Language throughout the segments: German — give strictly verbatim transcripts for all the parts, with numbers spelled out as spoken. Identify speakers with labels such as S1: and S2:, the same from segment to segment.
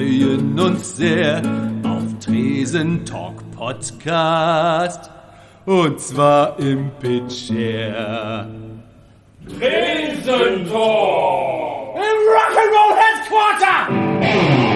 S1: freuen uns sehr auf Tresen Talk Podcast. Und zwar im Pitcher.
S2: Tresen Talk! Im Rock'n'Roll Headquarter!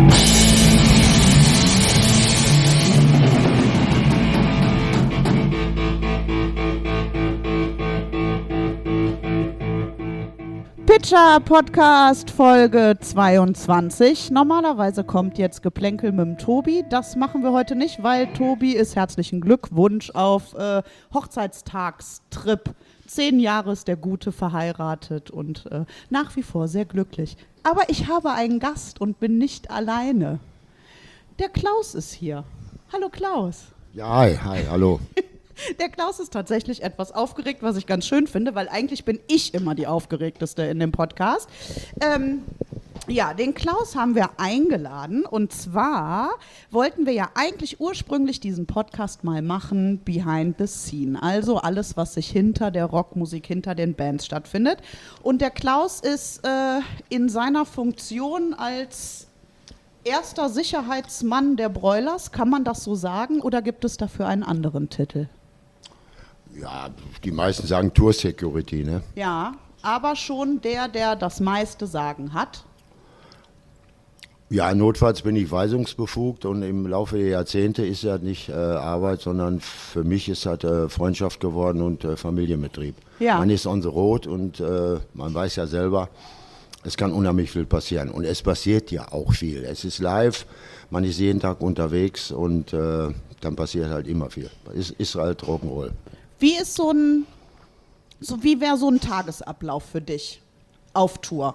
S3: Pitcher Podcast Folge zweiundzwanzig. Normalerweise kommt jetzt Geplänkel mit dem Tobi. Das machen wir heute nicht, weil Tobi ist herzlichen Glückwunsch auf äh, Hochzeitstagstrip. Zehn Jahre ist der Gute verheiratet und äh, nach wie vor sehr glücklich. Aber ich habe einen Gast und bin nicht alleine. Der Klaus ist hier. Hallo Klaus.
S4: Ja, hi, hi, hallo.
S3: Der Klaus ist tatsächlich etwas aufgeregt, was ich ganz schön finde, weil eigentlich bin ich immer die Aufgeregteste in dem Podcast. Ähm, ja, den Klaus haben wir eingeladen und zwar wollten wir ja eigentlich ursprünglich diesen Podcast mal machen, behind the scene, also alles, was sich hinter der Rockmusik, hinter den Bands stattfindet. Und der Klaus ist äh, in seiner Funktion als erster Sicherheitsmann der Broilers, kann man das so sagen, oder gibt es dafür einen anderen Titel?
S4: Ja, die meisten sagen Tour Security, ne?
S3: Ja, aber schon der, der das meiste Sagen hat.
S4: Ja, notfalls bin ich weisungsbefugt und im Laufe der Jahrzehnte ist ja nicht äh, Arbeit, sondern für mich ist halt äh, Freundschaft geworden und äh, Familienbetrieb. Ja. Man ist on the road und äh, man weiß ja selber, es kann unheimlich viel passieren. Und es passiert ja auch viel. Es ist live, man ist jeden Tag unterwegs und äh, dann passiert halt immer viel. Es ist halt Rock'n'Roll.
S3: Wie ist so ein, so wie wäre so ein Tagesablauf für dich auf Tour?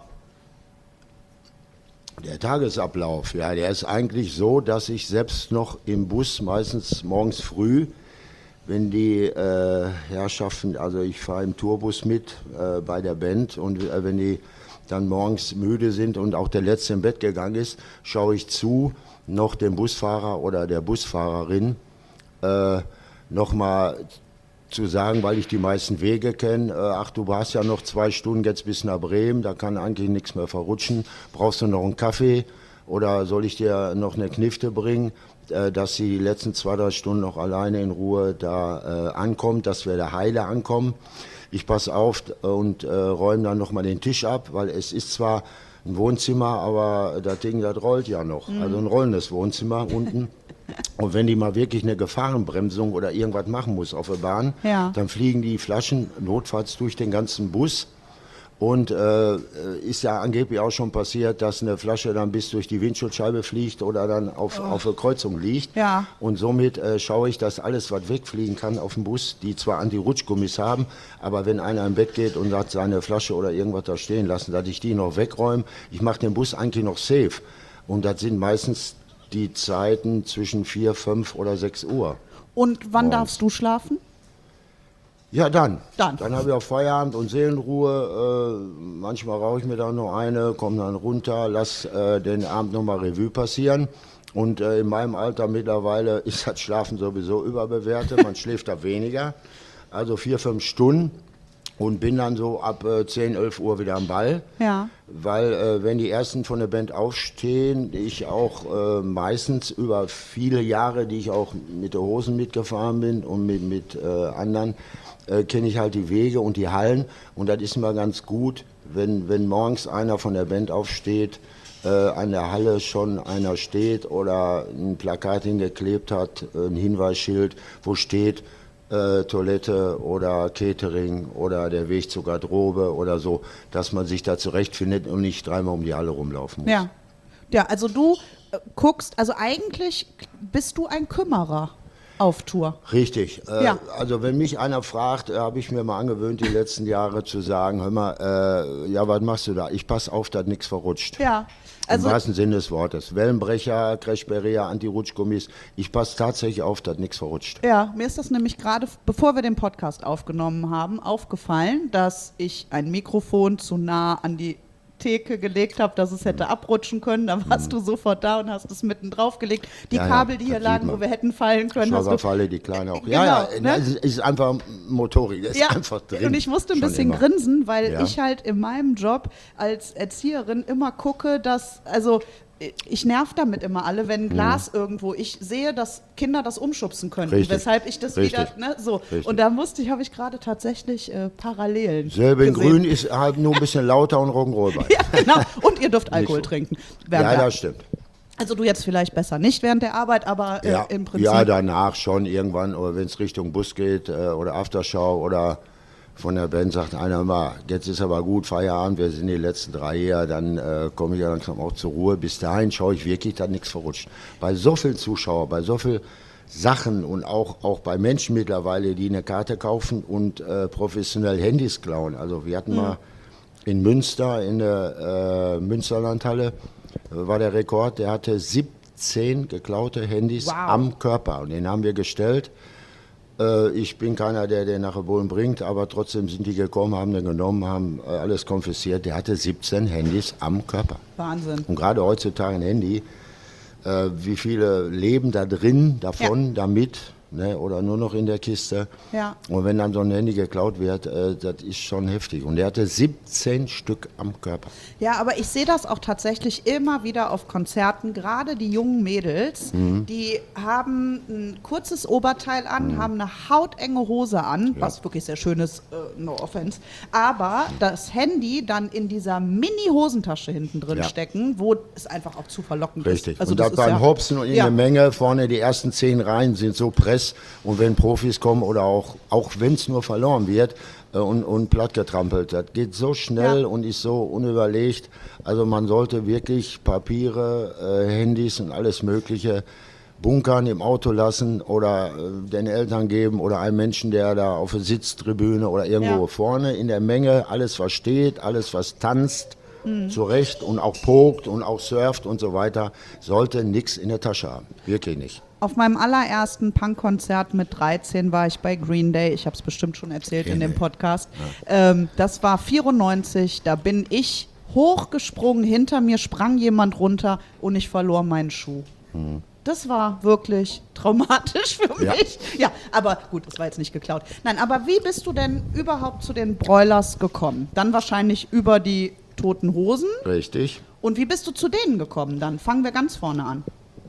S4: Der Tagesablauf, ja, der ist eigentlich so, dass ich selbst noch im Bus, meistens morgens früh, wenn die äh, Herrschaften, also ich fahre im Tourbus mit äh, bei der Band und äh, wenn die dann morgens müde sind und auch der Letzte im Bett gegangen ist, schaue ich zu, noch dem Busfahrer oder der Busfahrerin äh, nochmal zu sagen, weil ich die meisten Wege kenne, äh, ach, du hast ja noch zwei Stunden jetzt bis nach Bremen, da kann eigentlich nichts mehr verrutschen, brauchst du noch einen Kaffee oder soll ich dir noch eine Knifte bringen, äh, dass sie die letzten zwei, drei Stunden noch alleine in Ruhe da äh, ankommt, dass wir da heile ankommen. Ich passe auf und äh, räume dann nochmal den Tisch ab, weil es ist zwar ein Wohnzimmer, aber das Ding, das rollt ja noch, mhm. Also ein rollendes Wohnzimmer unten. Und wenn die mal wirklich eine Gefahrenbremsung oder irgendwas machen muss auf der Bahn, ja. Dann fliegen die Flaschen notfalls durch den ganzen Bus. Und äh, ist ja angeblich auch schon passiert, dass eine Flasche dann bis durch die Windschutzscheibe fliegt oder dann auf, oh. auf der Kreuzung liegt. Ja. Und somit äh, schaue ich, dass alles, was wegfliegen kann auf dem Bus, die zwar Anti-Rutschgummis haben, aber wenn einer im Bett geht und hat seine Flasche oder irgendwas da stehen lassen, dass ich die noch wegräume. Ich mache den Bus eigentlich noch safe. Und das sind meistens die Zeiten zwischen vier, fünf oder sechs Uhr.
S3: Und wann morgens. Darfst du schlafen?
S4: Ja, dann.
S3: Dann,
S4: dann habe ich auch Feierabend und Seelenruhe. Äh, manchmal rauche ich mir dann noch eine, komme dann runter, lass äh, den Abend nochmal Revue passieren. Und äh, in meinem Alter mittlerweile ist das Schlafen sowieso überbewertet. Man schläft da weniger. Also vier, fünf Stunden. Und bin dann so ab äh, zehn, elf Uhr wieder am Ball. Ja. Weil äh, wenn die Ersten von der Band aufstehen, ich auch äh, meistens über viele Jahre, die ich auch mit der Hosen mitgefahren bin und mit, mit äh, anderen, äh, kenne ich halt die Wege und die Hallen. Und das ist immer ganz gut, wenn, wenn morgens einer von der Band aufsteht, äh, an der Halle schon einer steht oder ein Plakat hingeklebt hat, ein Hinweisschild, wo steht, Äh, Toilette oder Catering oder der Weg zur Garderobe oder so, dass man sich da zurechtfindet und nicht dreimal um die Halle rumlaufen muss.
S3: Ja, ja, also du äh, guckst, also eigentlich bist du ein Kümmerer auf Tour.
S4: Richtig. Äh,
S3: ja.
S4: Also wenn mich einer fragt, äh, habe ich mir mal angewöhnt, die letzten Jahre zu sagen, hör mal, äh, ja, was machst du da? Ich passe auf, dass nichts verrutscht.
S3: Ja.
S4: Also im wahrsten Sinne des Wortes. Wellenbrecher, Crashbarrier, Anti-Rutschgummis. Ich passe tatsächlich auf, dass nichts verrutscht.
S3: Ja, mir ist das nämlich gerade, bevor wir den Podcast aufgenommen haben, aufgefallen, dass ich ein Mikrofon zu nah an die Theke gelegt habe, dass es hätte abrutschen können. Dann warst mhm. du sofort da und hast es mitten drauf gelegt. Die ja, Kabel, die hier lagen, wo wir hätten fallen können.
S4: Schauberfalle, die kleine auch.
S3: Genau,
S4: ja, ja,
S3: ne?
S4: es ist einfach Motorik, es
S3: ja.
S4: ist einfach drin.
S3: Und ich musste ein
S4: Schon
S3: bisschen
S4: immer.
S3: grinsen, weil
S4: ja.
S3: ich halt in meinem Job als Erzieherin immer gucke, dass, also ich nerv damit immer alle, wenn ein Glas mhm. irgendwo, ich sehe, dass Kinder das umschubsen könnten,
S4: Richtig.
S3: weshalb ich das
S4: Richtig.
S3: wieder, ne, so.
S4: Richtig.
S3: Und da musste ich, habe ich gerade tatsächlich äh, Parallelen
S4: Selbe in
S3: gesehen.
S4: Grün ist halt nur ein bisschen lauter und Rock'n'Roll bei.
S3: Ja, genau. Und ihr dürft Alkohol
S4: so.
S3: trinken.
S4: Ja, das stimmt.
S3: Also du jetzt vielleicht besser nicht während der Arbeit, aber äh,
S4: Ja,
S3: im Prinzip.
S4: ja, danach schon irgendwann, oder wenn es Richtung Bus geht äh, oder Aftershow oder von der Band sagt einer mal, jetzt ist aber gut, Feierabend, wir sind die letzten drei hier, dann äh, komme ich ja langsam auch zur Ruhe. Bis dahin schaue ich wirklich, dass nichts verrutscht. Bei so vielen Zuschauern, bei so vielen Sachen und auch, auch bei Menschen mittlerweile, die eine Karte kaufen und äh, professionell Handys klauen. Also wir hatten mhm. mal in Münster, in der äh, Münsterlandhalle, äh, war der Rekord, der hatte siebzehn geklaute Handys
S3: wow.
S4: am Körper und den haben wir gestellt. Ich bin keiner, der den nach Bohlen bringt, aber trotzdem sind die gekommen, haben den genommen, haben alles konfisziert. Der hatte siebzehn Handys am Körper.
S3: Wahnsinn.
S4: Und gerade heutzutage ein Handy, äh, wie viele leben da drin, davon, ja. damit, ne, oder nur noch in der Kiste.
S3: Ja.
S4: Und wenn dann so ein Handy geklaut wird, äh, das ist schon heftig. Und der hatte siebzehn Stück am Körper.
S3: Ja, aber ich sehe das auch tatsächlich immer wieder auf Konzerten, gerade die jungen Mädels, mhm. die haben ein kurzes Oberteil an, mhm. haben eine hautenge Hose an, ja. was wirklich sehr schön ist, äh, no offense, aber das Handy dann in dieser Mini-Hosentasche hinten drin ja. stecken, wo es einfach auch zu verlockend
S4: Richtig.
S3: ist. Also
S4: und da beim ja, Hopsen und in ja. der Menge, vorne die ersten zehn Reihen sind so press und wenn Profis kommen oder auch, auch wenn es nur verloren wird, Und, und plattgetrampelt. Das geht so schnell ja. und ist so unüberlegt. Also man sollte wirklich Papiere, äh, Handys und alles Mögliche bunkern, im Auto lassen oder äh, den Eltern geben oder einem Menschen, der da auf der Sitztribüne oder irgendwo ja. vorne in der Menge alles versteht, alles was tanzt, mhm. zurecht und auch pokt und auch surft und so weiter, sollte nichts in der Tasche haben. Wirklich nicht.
S3: Auf meinem allerersten Punkkonzert mit dreizehn war ich bei Green Day. Ich habe es bestimmt schon erzählt Green in dem Podcast. Ja. Ähm, das war vierundneunzig. Da bin ich hochgesprungen. Hinter mir sprang jemand runter und ich verlor meinen Schuh. Mhm. Das war wirklich traumatisch für
S4: ja.
S3: mich. Ja, aber gut, das war jetzt nicht geklaut. Nein, aber wie bist du denn überhaupt zu den Broilers gekommen? Dann wahrscheinlich über die Toten Hosen.
S4: Richtig.
S3: Und wie bist du zu denen gekommen dann? Fangen wir ganz vorne an.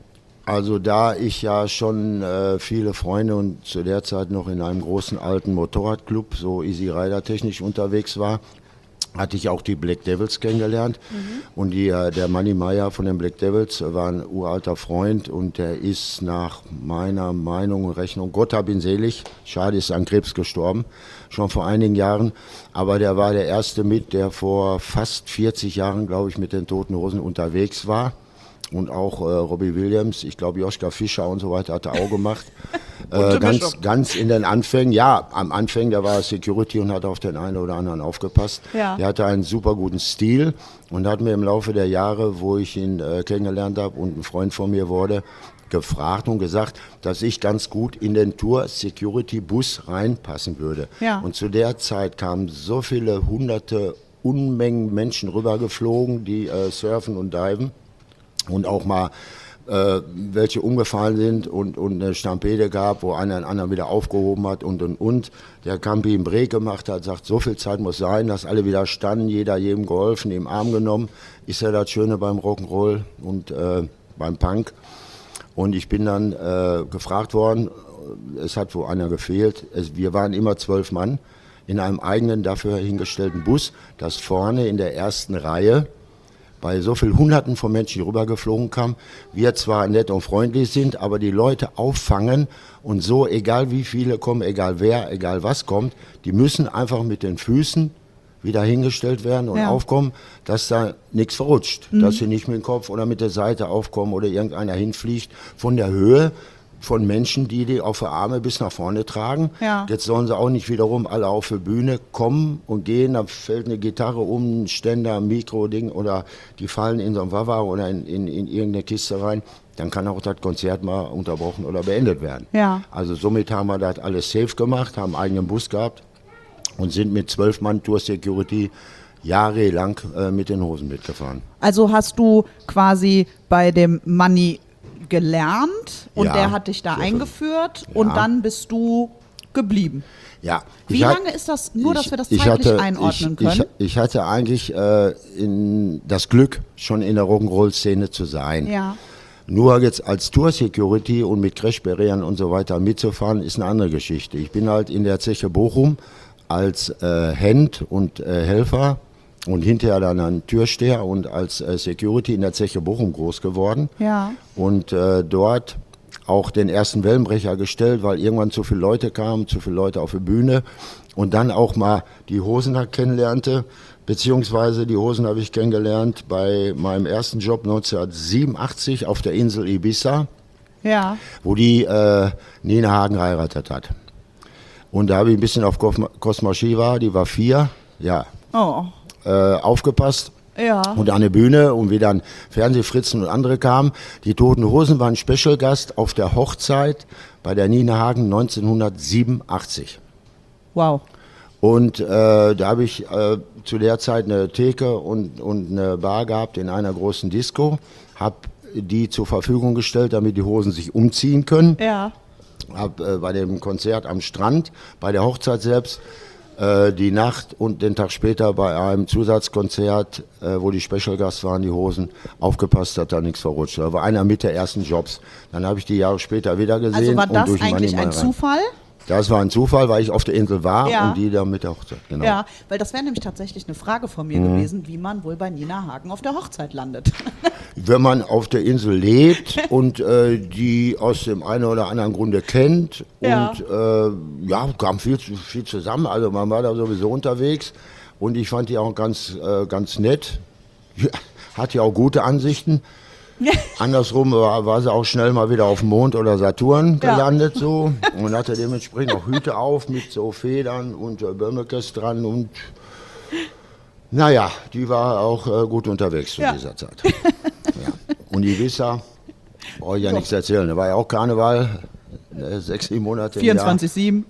S4: Also da ich ja schon äh, viele Freunde und zu der Zeit noch in einem großen alten Motorradclub, so Easy Rider technisch unterwegs war, hatte ich auch die Black Devils kennengelernt. Mhm. Und die, äh, der Manni Meyer von den Black Devils war ein uralter Freund und der ist nach meiner Meinung und Rechnung, Gott hab ihn selig, schade, ist an Krebs gestorben, schon vor einigen Jahren. Aber der war der erste mit, der vor fast vierzig Jahren, glaube ich, mit den Toten Hosen unterwegs war. Und auch äh, Robbie Williams, ich glaube Joschka Fischer und so weiter hat er auch gemacht. äh, ganz, ganz in den Anfängen, ja, am Anfang, der war Security und hat auf den einen oder anderen aufgepasst. Ja. Der hatte einen super guten Stil und hat mir im Laufe der Jahre, wo ich ihn äh, kennengelernt habe und ein Freund von mir wurde, gefragt und gesagt, dass ich ganz gut in den Tour-Security-Bus reinpassen würde. Ja. Und zu der Zeit kamen so viele hunderte, Unmengen Menschen rübergeflogen, die äh, surfen und diven. Und auch mal äh, welche umgefallen sind und, und eine Stampede gab, wo einer einen anderen wieder aufgehoben hat und und und. Der Campi einen Break gemacht hat, sagt, so viel Zeit muss sein, dass alle wieder standen, jeder jedem geholfen, im Arm genommen. Ist ja das Schöne beim Rock'n'Roll und äh, beim Punk. Und ich bin dann äh, gefragt worden, es hat wo einer gefehlt. Es, wir waren immer zwölf Mann in einem eigenen dafür hingestellten Bus, das vorne in der ersten Reihe bei so vielen Hunderten von Menschen, die rübergeflogen kamen, wir zwar nett und freundlich sind, aber die Leute auffangen und so, egal wie viele kommen, egal wer, egal was kommt, die müssen einfach mit den Füßen wieder hingestellt werden und ja. aufkommen, dass da nichts verrutscht, mhm. dass sie nicht mit dem Kopf oder mit der Seite aufkommen oder irgendeiner hinfliegt von der Höhe von Menschen, die die auf der Arme bis nach vorne tragen. Ja. Jetzt sollen sie auch nicht wiederum alle auf die Bühne kommen und gehen, da fällt eine Gitarre um, ein Ständer, ein Mikro-Ding oder die fallen in so ein Wawa oder in, in, in irgendeine Kiste rein. Dann kann auch das Konzert mal unterbrochen oder beendet werden. Ja. Also somit haben wir das alles safe gemacht, haben einen eigenen Bus gehabt und sind mit zwölf Mann Tour Security jahrelang äh, mit den Hosen mitgefahren. Also hast du quasi bei dem Manni gelernt und ja, der hat dich da eingeführt ja. und dann bist du
S3: geblieben.
S4: Ja.
S3: Wie
S4: ich hat-
S3: lange ist das, nur dass wir das
S4: ich
S3: zeitlich
S4: hatte,
S3: einordnen
S4: ich,
S3: können?
S4: Ich, ich hatte eigentlich äh, in das Glück, schon in der Rock'n'Roll-Szene zu sein.
S3: Ja.
S4: Nur jetzt als Tour-Security und mit Crashbarrieren und so weiter mitzufahren, ist eine andere Geschichte. Ich bin halt in der Zeche Bochum als äh, Hand und äh, Helfer und hinterher dann ein Türsteher und als äh, Security in der Zeche Bochum groß geworden.
S3: Ja.
S4: Und äh, dort auch den ersten Wellenbrecher gestellt, weil irgendwann zu viele Leute kamen, zu viele Leute auf die Bühne und dann auch mal die Hosener kennenlernte, beziehungsweise die Hosen habe ich kennengelernt bei meinem ersten Job neunzehnhundertsiebenundachtzig auf der Insel Ibiza,
S3: Ja.
S4: wo die äh, Nina Hagen geheiratet hat. Und da habe ich ein bisschen auf Cosma- Cosma Shiva, die war vier, ja,
S3: Oh.
S4: äh, aufgepasst.
S3: Ja.
S4: Und an der Bühne und wie dann Fernsehfritzen und andere kamen. Die Toten Hosen waren Special-Gast auf der Hochzeit bei der Nina Hagen neunzehnhundertsiebenundachtzig.
S3: Wow.
S4: Und äh, da habe ich äh, zu der Zeit eine Theke und, und eine Bar gehabt in einer großen Disco. Habe die zur Verfügung gestellt, damit die Hosen sich umziehen können.
S3: Ja.
S4: Habe äh, bei dem Konzert am Strand, bei der Hochzeit selbst, äh, die Nacht und den Tag später bei einem Zusatzkonzert, äh, wo die Special-Gast waren, die Hosen, aufgepasst, dass da nichts verrutscht. Da war einer mit der ersten Jobs. Dann habe ich die Jahre später wieder gesehen.
S3: Also war
S4: und
S3: das
S4: durch den
S3: eigentlich
S4: Money
S3: ein
S4: mal rein.
S3: Zufall?
S4: Das war ein Zufall, weil ich auf der Insel war
S3: Ja.
S4: und die da mit der Hochzeit. Genau.
S3: Ja, weil das wäre nämlich tatsächlich eine Frage von mir
S4: Mhm.
S3: gewesen, wie man wohl bei Nina Hagen auf der Hochzeit landet.
S4: Wenn man auf der Insel lebt und äh, die aus dem einen oder anderen Grunde kennt
S3: Ja.
S4: und äh, ja, kam viel, zu- viel zusammen. Also man war da sowieso unterwegs und ich fand die auch ganz, äh, ganz nett. Ja, hat ja auch gute Ansichten. Andersrum war, war sie auch schnell mal wieder auf dem Mond oder Saturn
S3: Ja.
S4: gelandet so und hatte dementsprechend auch Hüte auf mit so Federn und äh, Bömmekes dran und naja, die war auch äh, gut unterwegs zu
S3: Ja.
S4: dieser Zeit. Ja. Und Ibiza, brauche ich ja nichts erzählen, da war ja auch Karneval, äh, sechs, sieben Monate im Jahr.
S3: vierundzwanzig sieben.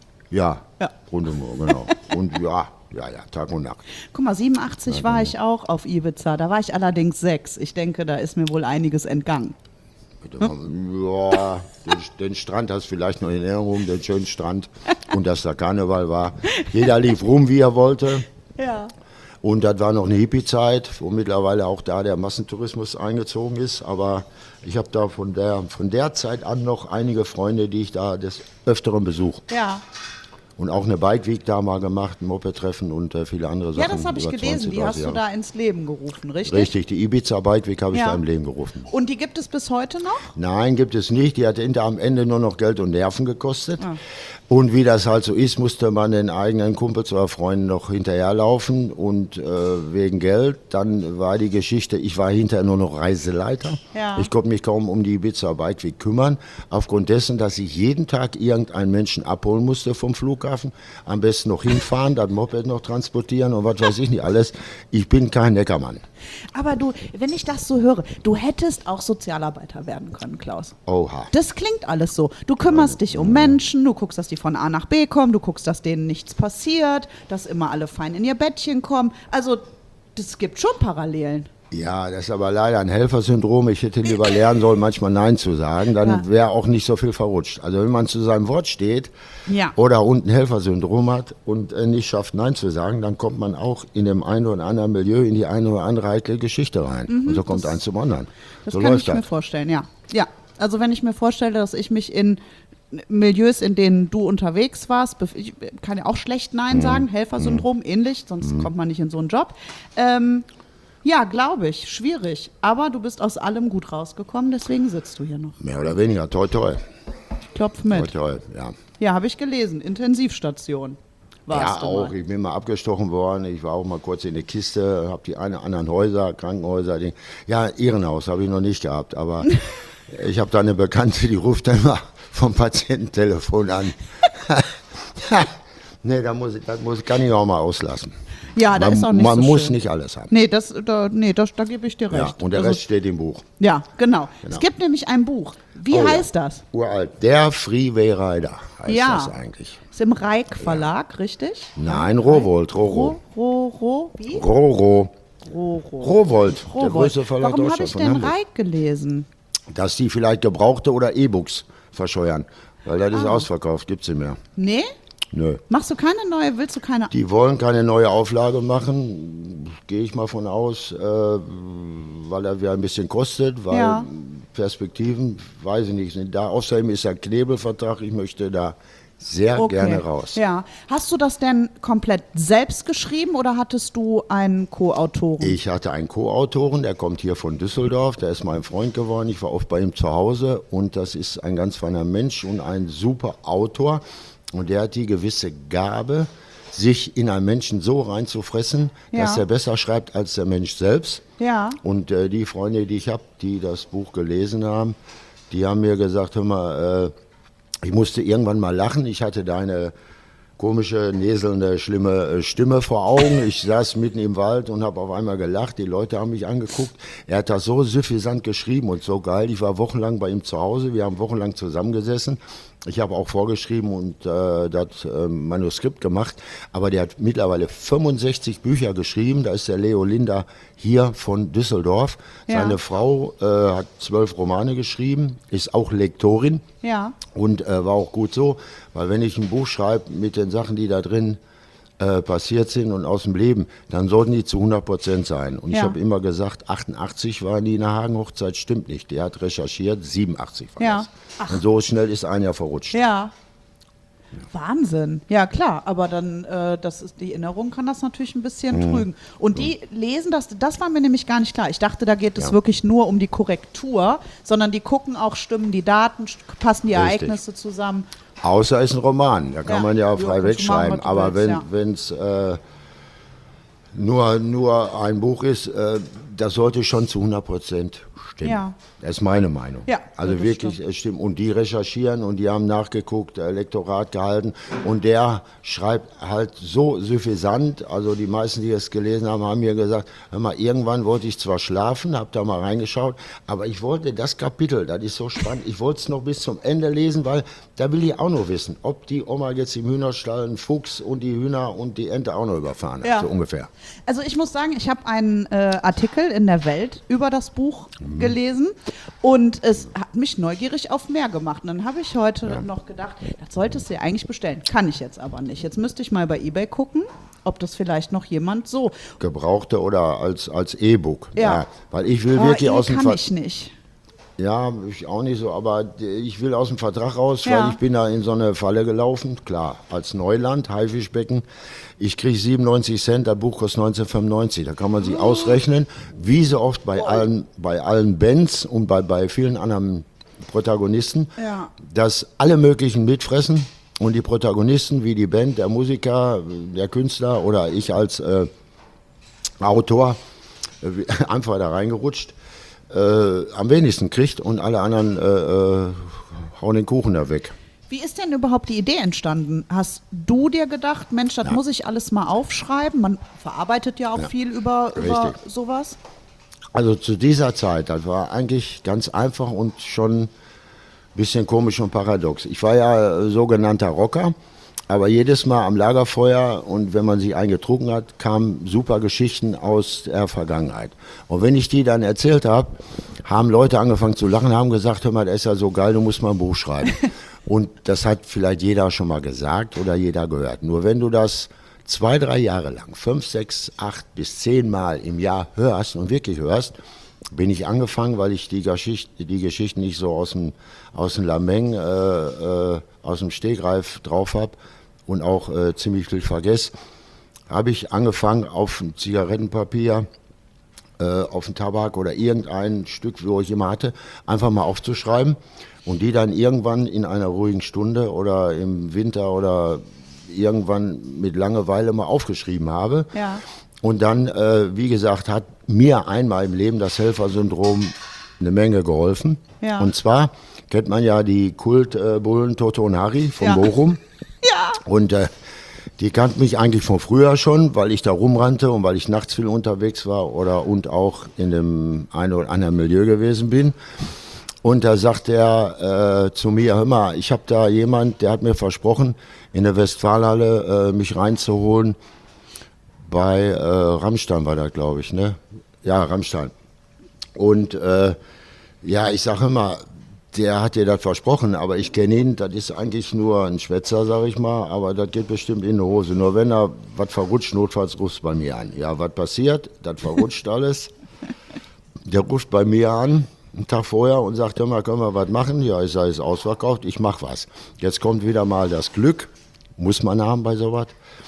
S4: Ja,
S3: Ja.
S4: rund um Uhr, genau. Und ja, ja, ja, Tag und Nacht.
S3: Guck mal, siebenundachtzig war ich auch auf Ibiza. Da war ich allerdings sechs. Ich denke, da ist mir wohl einiges entgangen.
S4: Bitte mal, ja, den, den Strand hast du vielleicht noch in Erinnerung, den schönen Strand. Und dass da Karneval war. Jeder lief rum, wie er wollte.
S3: Ja.
S4: Und das war noch eine Hippie-Zeit, wo mittlerweile auch da der Massentourismus eingezogen ist. Aber ich habe da von der, von der Zeit an noch einige Freunde, die ich da des Öfteren besuche.
S3: Ja.
S4: Und auch eine Bike-Week da mal gemacht, ein Moped-Treffen und äh, viele andere Sachen.
S3: Ja, das habe ich
S4: über
S3: gelesen.
S4: zwanzig,
S3: Die hast
S4: dreißig
S3: du
S4: Jahre.
S3: da ins Leben gerufen, richtig?
S4: Richtig, die Ibiza Bike-Week habe ich
S3: Ja.
S4: da im Leben gerufen.
S3: Und die gibt es bis heute noch?
S4: Nein, gibt es nicht. Die hat hinter am Ende nur noch Geld und Nerven gekostet.
S3: Ah.
S4: Und wie das halt so ist, musste man den eigenen Kumpels oder Freunden noch hinterherlaufen und äh, wegen Geld. Dann war die Geschichte, ich war hinterher nur noch Reiseleiter.
S3: Ja.
S4: Ich konnte mich kaum um die Ibiza Bike Week kümmern, aufgrund dessen, dass ich jeden Tag irgendeinen Menschen abholen musste vom Flughafen, am besten noch hinfahren, das Moped noch transportieren und was weiß ich nicht alles. Ich bin kein Neckermann.
S3: Aber du, wenn ich das so höre, du hättest auch Sozialarbeiter werden können, Klaus.
S4: Oha.
S3: Das klingt alles so. Du kümmerst dich um Menschen, du guckst, dass die von A nach B kommen, du guckst, dass denen nichts passiert, dass immer alle fein in ihr Bettchen kommen. Also, das gibt schon Parallelen.
S4: Ja, das ist aber leider ein Helfersyndrom. Ich hätte lieber lernen sollen, manchmal Nein zu sagen. Dann
S3: Ja.
S4: wäre auch nicht so viel verrutscht. Also wenn man zu seinem Wort steht
S3: Ja.
S4: oder unten Helfersyndrom hat und äh, nicht schafft, Nein zu sagen, dann kommt man auch in dem einen oder anderen Milieu in die eine oder andere heikle Geschichte rein. und so kommt eins zum anderen.
S3: Mhm, Das
S4: so
S3: kann
S4: läuft
S3: ich mir
S4: das.
S3: vorstellen, ja. Ja, also wenn ich mir vorstelle, dass ich mich in Milieus, in denen du unterwegs warst, bef- ich kann ja auch schlecht Nein
S4: Mhm.
S3: sagen, Helfersyndrom, ähnlich, sonst kommt man nicht in so einen Job. Ähm, ja, glaube ich, schwierig. Aber du bist aus allem gut rausgekommen, deswegen sitzt du hier noch.
S4: Mehr oder weniger. Toi, toi.
S3: Klopf
S4: Toi,
S3: mit.
S4: toi. Ja,
S3: Ja, habe ich gelesen. Intensivstation warst
S4: ja
S3: du
S4: auch.
S3: mal.
S4: Ich bin mal abgestochen worden. Ich war auch mal kurz in der Kiste, habe die einen anderen Häuser, Krankenhäuser. Die, ja, Irrenhaus habe ich noch nicht gehabt, aber ich habe da eine Bekannte, die ruft dann mal vom Patiententelefon an. Nee, da muss, ich- das muss, kann ich auch mal auslassen.
S3: Ja, da
S4: man
S3: ist auch nicht
S4: man
S3: so
S4: muss
S3: schön.
S4: nicht alles haben.
S3: Nee, das, da, nee das, da gebe ich dir
S4: Ja,
S3: recht.
S4: und der
S3: Also,
S4: Rest steht im Buch.
S3: ja, genau.
S4: Genau.
S3: Es gibt nämlich ein Buch. Wie
S4: Oh ja.
S3: heißt das?
S4: Uralt. Der Freeway Rider heißt
S3: Ja.
S4: das eigentlich.
S3: Ist im Reik Verlag, richtig?
S4: Nein, Rowold, Roro.
S3: Ro, ro, ro, wie?
S4: Roro.
S3: Ro, ro.
S4: Rowold, der
S3: Rowold.
S4: größte Verlag
S3: Warum habe
S4: Deutschlands
S3: ich
S4: von
S3: denn
S4: Hamburg.
S3: Reik gelesen?
S4: Dass die vielleicht gebrauchte oder E-Books verscheuern. Weil das ist
S3: Ah.
S4: ausverkauft, gibt's nicht mehr.
S3: Nee?
S4: Nö.
S3: Machst du keine neue, willst du keine?
S4: Die wollen keine neue Auflage machen, gehe ich mal von aus, äh, weil er wieder ein bisschen kostet, weil
S3: Ja.
S4: Perspektiven, weiß ich nicht, sind da. Außerdem ist der Knebelvertrag, ich möchte da sehr
S3: Okay.
S4: gerne raus.
S3: Ja. Hast du das denn komplett selbst geschrieben oder hattest du einen Co-Autoren?
S4: Ich hatte einen Co-Autoren, der kommt hier von Düsseldorf, der ist mein Freund geworden, ich war oft bei ihm zu Hause und das ist ein ganz feiner Mensch und ein super Autor. Und der hat die gewisse Gabe, sich in einen Menschen so reinzufressen,
S3: Ja.
S4: dass er besser schreibt als der Mensch selbst.
S3: Ja.
S4: Und äh, die Freunde, die ich habe, die das Buch gelesen haben, die haben mir gesagt, hör mal, äh, ich musste irgendwann mal lachen. Ich hatte deine komische, näselnde, schlimme äh, Stimme vor Augen. Ich saß mitten im Wald und habe auf einmal gelacht. Die Leute haben mich angeguckt. Er hat das so suffisant geschrieben und so geil. Ich war wochenlang bei ihm zu Hause. Wir haben wochenlang zusammengesessen. Ich habe auch vorgeschrieben und äh, das äh, Manuskript gemacht, aber der hat mittlerweile fünfundsechzig Bücher geschrieben. Da ist der Leo Linder hier von Düsseldorf.
S3: Ja.
S4: Seine Frau äh, hat zwölf Romane geschrieben, ist auch Lektorin
S3: Ja.
S4: und äh, war auch gut so, weil wenn ich ein Buch schreibe mit den Sachen, die da drin äh, passiert sind und aus dem Leben, dann sollten die zu hundert Prozent sein. Und
S3: Ja.
S4: ich habe immer gesagt, achtundachtzig waren die in der Hagen-Hochzeit, stimmt nicht. Der hat recherchiert, siebenundachtzig war
S3: Ja.
S4: das. Und so schnell ist ein Jahr verrutscht.
S3: Ja. Wahnsinn. Ja, klar, aber dann, äh, das ist, die Erinnerung kann das natürlich ein bisschen
S4: Mhm.
S3: trügen. Und die lesen das, das war mir nämlich gar nicht klar. Ich dachte, da geht es
S4: Ja.
S3: wirklich nur um die Korrektur, sondern die gucken auch, stimmen die Daten, st- passen die
S4: Richtig.
S3: Ereignisse zusammen.
S4: Außer es ist ein Roman, da kann
S3: Ja.
S4: man ja
S3: Ja,
S4: frei
S3: kannst du
S4: wegschreiben.
S3: machen, was du
S4: Aber
S3: willst,
S4: wenn es äh, nur, nur ein Buch ist, äh, das sollte schon zu hundert Prozent stimmen.
S3: Ja.
S4: Das ist meine Meinung.
S3: Ja,
S4: also
S3: das
S4: wirklich,
S3: stimmt.
S4: es stimmt. Und die recherchieren und die haben nachgeguckt, äh, Lektorat gehalten. Und der schreibt halt so suffisant. Also die meisten, die es gelesen haben, haben mir gesagt, hör mal, irgendwann wollte ich zwar schlafen, habe da mal reingeschaut, aber ich wollte das Kapitel, das ist so spannend, ich wollte es noch bis zum Ende lesen, weil da will ich auch noch wissen, ob die Oma jetzt im Hühnerstall einen Fuchs und die Hühner und die Ente auch noch überfahren hat,
S3: Ja.
S4: so ungefähr.
S3: Also ich muss sagen, ich habe einen äh, Artikel in der Welt über das Buch
S4: Mhm.
S3: gelesen und es hat mich neugierig auf mehr gemacht. Und dann habe ich heute noch gedacht, das solltest du ja eigentlich bestellen. Kann ich jetzt aber nicht. Jetzt müsste ich mal bei eBay gucken, ob das vielleicht noch jemand so.
S4: Gebrauchte oder als, als E-Book.
S3: Ja.
S4: Weil ich will
S3: Oh,
S4: wirklich
S3: eh,
S4: aus dem
S3: kann
S4: Ver
S3: ich nicht.
S4: Ja, ich auch nicht so, aber ich will aus dem Vertrag raus,
S3: Ja.
S4: weil ich bin da in so eine Falle gelaufen. Klar, als Neuland, Haifischbecken. Ich kriege siebenundneunzig Cent, das Buch kostet neunzehnhundertfünfundneunzig. Da kann man sich ausrechnen, wie so oft bei allen, bei allen Bands und bei, bei vielen anderen Protagonisten,
S3: Ja.
S4: dass alle möglichen mitfressen und die Protagonisten, wie die Band, der Musiker, der Künstler oder ich als äh, Autor, äh, einfach da reingerutscht, äh, am wenigsten kriegt und alle anderen äh, äh, hauen den Kuchen da weg.
S3: Wie ist denn überhaupt die Idee entstanden? Hast du dir gedacht, Mensch, das muss ich alles mal aufschreiben? Man verarbeitet ja auch
S4: Ja.
S3: viel über, über
S4: Richtig.
S3: sowas.
S4: Also zu dieser Zeit, das war eigentlich ganz einfach und schon ein bisschen komisch und paradox. Ich war ja äh, sogenannter Rocker, aber jedes Mal am Lagerfeuer und wenn man sich eingetrunken hat, kamen super Geschichten aus der Vergangenheit. Und wenn ich die dann erzählt habe, haben Leute angefangen zu lachen, haben gesagt, hör mal, das ist ja so geil, du musst mal ein Buch schreiben. Und das hat vielleicht jeder schon mal gesagt oder jeder gehört. Nur wenn du das zwei, drei Jahre lang, fünf, sechs, acht bis zehn Mal im Jahr hörst und wirklich hörst, bin ich angefangen, weil ich die, Geschicht, die Geschichten nicht so aus dem, aus dem Lameng, äh, äh, aus dem Stegreif drauf habe und auch äh, ziemlich viel vergesse, habe ich angefangen auf ein Zigarettenpapier, äh, auf ein Tabak oder irgendein Stück, wo ich immer hatte, einfach mal aufzuschreiben und die dann irgendwann in einer ruhigen Stunde oder im Winter oder irgendwann mit Langeweile mal aufgeschrieben habe.
S3: Ja.
S4: Und dann, äh, wie gesagt, hat mir einmal im Leben das Helfersyndrom eine Menge geholfen.
S3: Ja.
S4: Und zwar kennt man ja die Kultbullen Toto und Harry von
S3: Ja.
S4: Bochum.
S3: Ja.
S4: Und äh, die kannten mich eigentlich von früher schon, weil ich da rumrannte und weil ich nachts viel unterwegs war oder und auch in dem einen oder anderen Milieu gewesen bin. Und da sagt er äh, zu mir, hör mal, ich habe da jemand, der hat mir versprochen, in der Westfalenhalle äh, mich reinzuholen. Bei äh, Rammstein war das, glaube ich, ne? Ja, Rammstein. Und äh, ja, ich sage immer, der hat dir das versprochen, aber ich kenne ihn, das ist eigentlich nur ein Schwätzer, sag ich mal, aber das geht bestimmt in die Hose. Nur wenn er was verrutscht, notfalls rufst bei mir an. Ja, was passiert? Das verrutscht alles. Der ruft bei mir an, einen Tag vorher, und sagt, hör mal, können wir was machen? Ja, ich sage, ist ausverkauft, ich mach was. Jetzt kommt wieder mal das Glück, muss man haben bei sowas.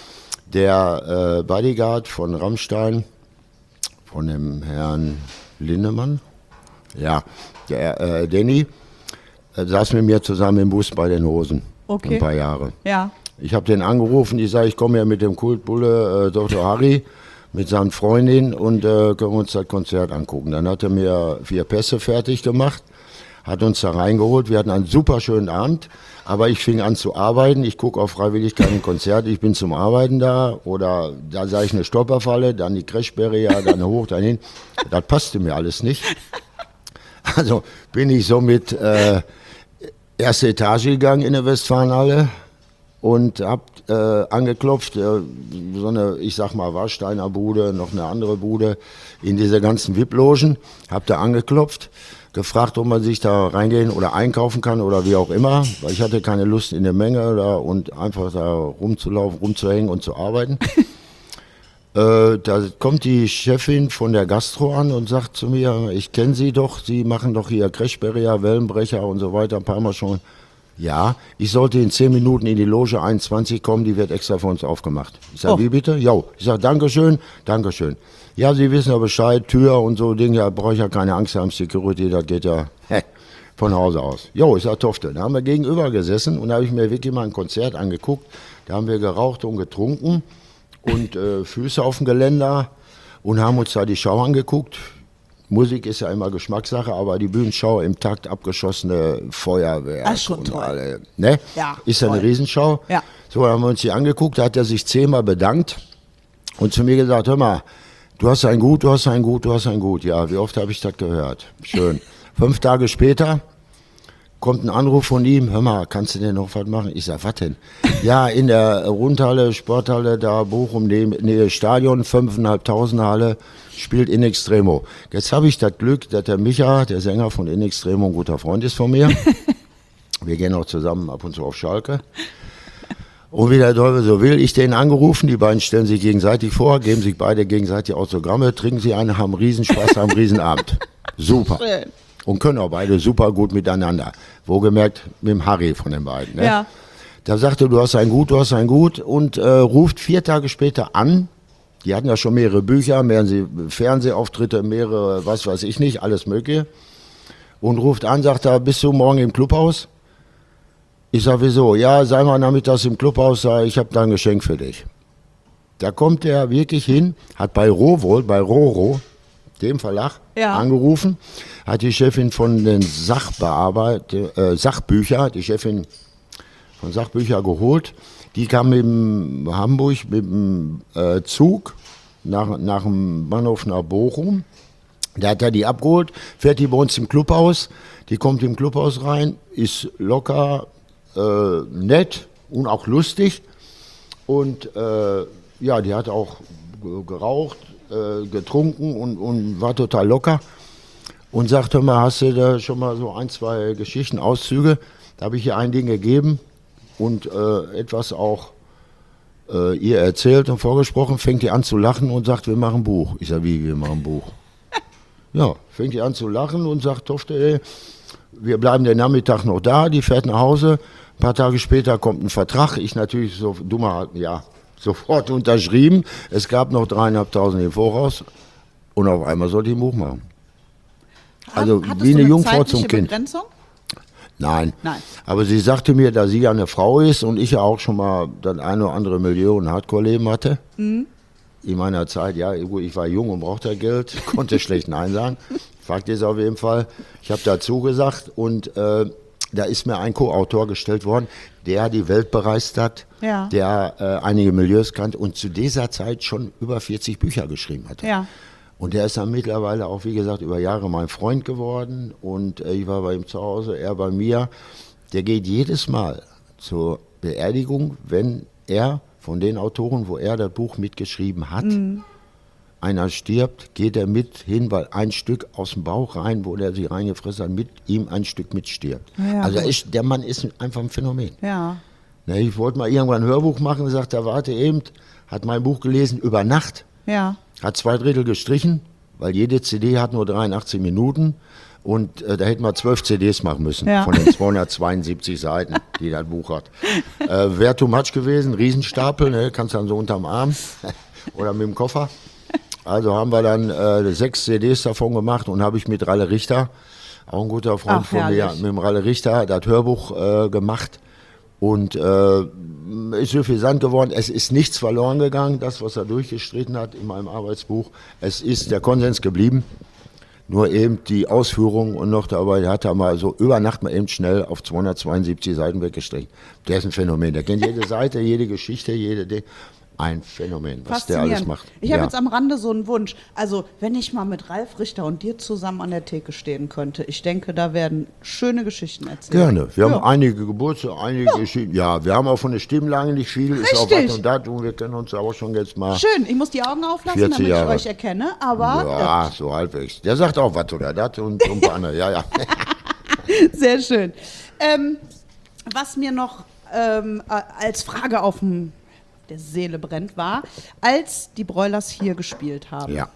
S4: Der äh, Bodyguard von Rammstein, von dem Herrn Lindemann, ja, der äh, Danny, äh, saß mit mir zusammen im Bus bei den Hosen.
S3: Okay.
S4: Ein paar Jahre.
S3: Ja.
S4: Ich habe den angerufen, ich sage, ich komme ja mit dem Kultbulle äh, Doktor Harry, mit seiner Freundin, und äh, können wir uns das Konzert angucken. Dann hat er mir vier Pässe fertig gemacht, hat uns da reingeholt. Wir hatten einen super schönen Abend, aber ich fing an zu arbeiten. Ich gucke auf Freiwilligkeit ein Konzert, ich bin zum Arbeiten da, oder da sah ich eine Stopperfalle, dann die Crashbarriere, dann hoch, dann hin. Das passte mir alles nicht. Also bin ich somit äh, erste Etage gegangen in der Westfalenhalle und hab äh, angeklopft, äh, so eine, ich sag mal, Warsteiner Bude, noch eine andere Bude in diese ganzen V I P-Logen. Hab da angeklopft, gefragt, ob man sich da reingehen oder einkaufen kann oder wie auch immer, weil ich hatte keine Lust in der Menge da und einfach da rumzulaufen, rumzuhängen und zu arbeiten. Äh, da kommt die Chefin von der Gastro an und sagt zu mir, ich kenne Sie doch, Sie machen doch hier Crashbarrier, Wellenbrecher und so weiter, ein paar Mal schon. Ja, ich sollte in zehn Minuten in die Loge einundzwanzig kommen, die wird extra für uns aufgemacht. Ich sage,
S3: Oh.
S4: wie bitte? Jo. Ich sage, Dankeschön, Dankeschön. Ja, Sie wissen ja Bescheid, Tür und so Dinge, da brauche ich ja keine Angst haben, Security, das geht ja hä, von Hause aus. Jo, ich sage, Tofte. Da haben wir gegenüber gesessen und da habe ich mir wirklich mal ein Konzert angeguckt. Da haben wir geraucht und getrunken und äh, Füße auf dem Geländer und haben uns da die Show angeguckt. Musik ist ja immer Geschmackssache, aber die Bühnenschau im Takt, abgeschossene Feuerwehr.
S3: Ah, schon
S4: und
S3: toll.
S4: alle, ne?
S3: Ja,
S4: Ist ja eine
S3: toll.
S4: Riesenschau.
S3: Ja.
S4: So, haben wir uns die angeguckt, da hat er sich zehnmal bedankt und zu mir gesagt, hör mal, du hast ein Gut, du hast ein Gut, du hast ein Gut. Ja, wie oft habe ich das gehört? Schön. Fünf Tage später kommt ein Anruf von ihm, hör mal, kannst du denn noch was machen? Ich sag, was denn? Ja, in der Rundhalle, Sporthalle, da Bochum, Nähe Stadion, fünftausendfünfhundert Halle, spielt In Extremo. Jetzt habe ich das Glück, dass der Micha, der Sänger von In Extremo, ein guter Freund ist von mir. Wir gehen auch zusammen ab und zu auf Schalke. Und wie der Teufel so will, ich den angerufen, die beiden stellen sich gegenseitig vor, geben sich beide gegenseitig Autogramme, trinken sie einen, haben Riesenspaß, haben Riesenabend. Super.
S3: Schön.
S4: Und können auch beide super gut miteinander. Wohlgemerkt mit dem Harry von den beiden. Ne?
S3: Ja.
S4: Da sagte, du hast ein Gut, du hast ein Gut, und äh, ruft vier Tage später an. Die hatten ja schon mehrere Bücher, mehrere Fernsehauftritte, mehrere, was weiß ich nicht, alles Mögliche. Und ruft an, sagt er, bist du morgen im Clubhaus? Ich sag, wieso? Ja, sei mal nachmittags im Clubhaus, sag, ich habe da ein Geschenk für dich. Da kommt er wirklich hin, hat bei Rowohl, bei Roro, dem Verlag,
S3: Ja.
S4: angerufen, hat die Chefin von den Sachbearbeit, äh, Sachbücher, die Chefin von Sachbücher geholt. Die kam mit dem Hamburg mit dem äh, Zug nach, nach dem Bahnhof nach Bochum. Da hat er die abgeholt, fährt die bei uns im Clubhaus. Die kommt im Clubhaus rein, ist locker, äh, nett und auch lustig. Und äh, ja, die hat auch g- geraucht, äh, getrunken und, und war total locker. Und sagte, hör mal, hast du da schon mal so ein, zwei Geschichten, Auszüge? Da habe ich ihr ein Ding gegeben und äh, etwas auch äh, ihr erzählt und vorgesprochen. Fängt die an zu lachen und sagt, wir machen ein Buch. Ich sage, wie, wir machen ein Buch? Ja, fängt die an zu lachen und sagt, Tofte, ey, wir bleiben den Nachmittag noch da, die fährt nach Hause. Ein paar Tage später kommt ein Vertrag. Ich natürlich so dummer, ja, sofort unterschrieben. Es gab noch dreieinhalbtausend im Voraus und auf einmal sollte ich ein Buch machen. Also
S3: Hattest
S4: wie
S3: du
S4: eine Jungfrau zum
S3: zeitliche
S4: Kind.
S3: Begrenzung?
S4: Nein.
S3: Nein.
S4: Aber sie sagte mir, da sie ja eine Frau ist und ich ja auch schon mal das eine oder andere Milieu und Hardcore-Leben hatte.
S3: Mhm.
S4: In meiner Zeit, ja, gut, ich war jung und brauchte Geld, konnte schlecht Nein sagen. Fakt ist auf jeden Fall, ich habe dazu gesagt und äh, da ist mir ein Co-Autor gestellt worden, der die Welt bereist hat,
S3: Ja.
S4: der äh, einige Milieus kannte und zu dieser Zeit schon über vierzig Bücher geschrieben hatte.
S3: Ja.
S4: Und der ist dann mittlerweile auch, wie gesagt, über Jahre mein Freund geworden. Und äh, ich war bei ihm zu Hause, er bei mir. Der geht jedes Mal zur Beerdigung, wenn er von den Autoren, wo er das Buch mitgeschrieben hat, einer stirbt, geht er mit hin, weil ein Stück aus dem Bauch rein, wo der sich reingefressen hat, mit ihm ein Stück mitstirbt.
S3: Ja,
S4: also
S3: gut.
S4: ist, der Mann ist einfach ein Phänomen.
S3: Ja.
S4: Ne, ich wollte mal irgendwann ein Hörbuch machen, sagt er, warte eben, hat mein Buch gelesen über Nacht,
S3: Ja.
S4: hat zwei Drittel gestrichen, weil jede C D hat nur dreiundachtzig Minuten und äh, da hätten wir zwölf C Ds machen müssen
S3: Ja.
S4: von den zweihundertzweiundsiebzig Seiten, die das Buch hat. Äh, Wäre too much gewesen, Riesenstapel, ne, kannst dann so unterm Arm oder mit dem Koffer. Also haben wir dann äh, sechs C Ds davon gemacht und habe ich mit Ralle Richter, auch ein guter Freund
S3: Ach,
S4: von mir,
S3: herrlich.
S4: mit dem Ralle Richter das Hörbuch äh, gemacht. Und äh, ist so viel Sand geworden. Es ist nichts verloren gegangen, das, was er durchgestritten hat in meinem Arbeitsbuch. Es ist der Konsens geblieben. Nur eben die Ausführung und noch dabei hat er mal so über Nacht mal eben schnell auf zweihundertzweiundsiebzig Seiten weggestrichen. Der ist ein Phänomen. Der kennt jede Seite, jede Geschichte, jede Ding. Ein Phänomen, was der alles macht.
S3: Ich habe
S4: Ja.
S3: jetzt am Rande so einen Wunsch. Also, wenn ich mal mit Ralf Richter und dir zusammen an der Theke stehen könnte, ich denke, da werden schöne Geschichten erzählt.
S4: Gerne. Wir
S3: Ja.
S4: haben einige Geburtstage, einige Geschichten. Ja, wir haben auch von der Stimmlage nicht viel. Ist auch
S3: Richtig.
S4: was und das und wir kennen uns aber schon jetzt mal.
S3: Schön, ich muss die Augen auflassen,
S4: vierzig
S3: damit
S4: Jahre.
S3: ich euch erkenne, aber
S4: Ja, so halbwegs. Der sagt auch was oder das und so ein paar andere. Ja, ja.
S3: äh, sehr schön. Ähm, was mir noch ähm, äh, als Frage auf dem der Seele brennt, war, als die Broilers hier gespielt haben.
S4: Ja.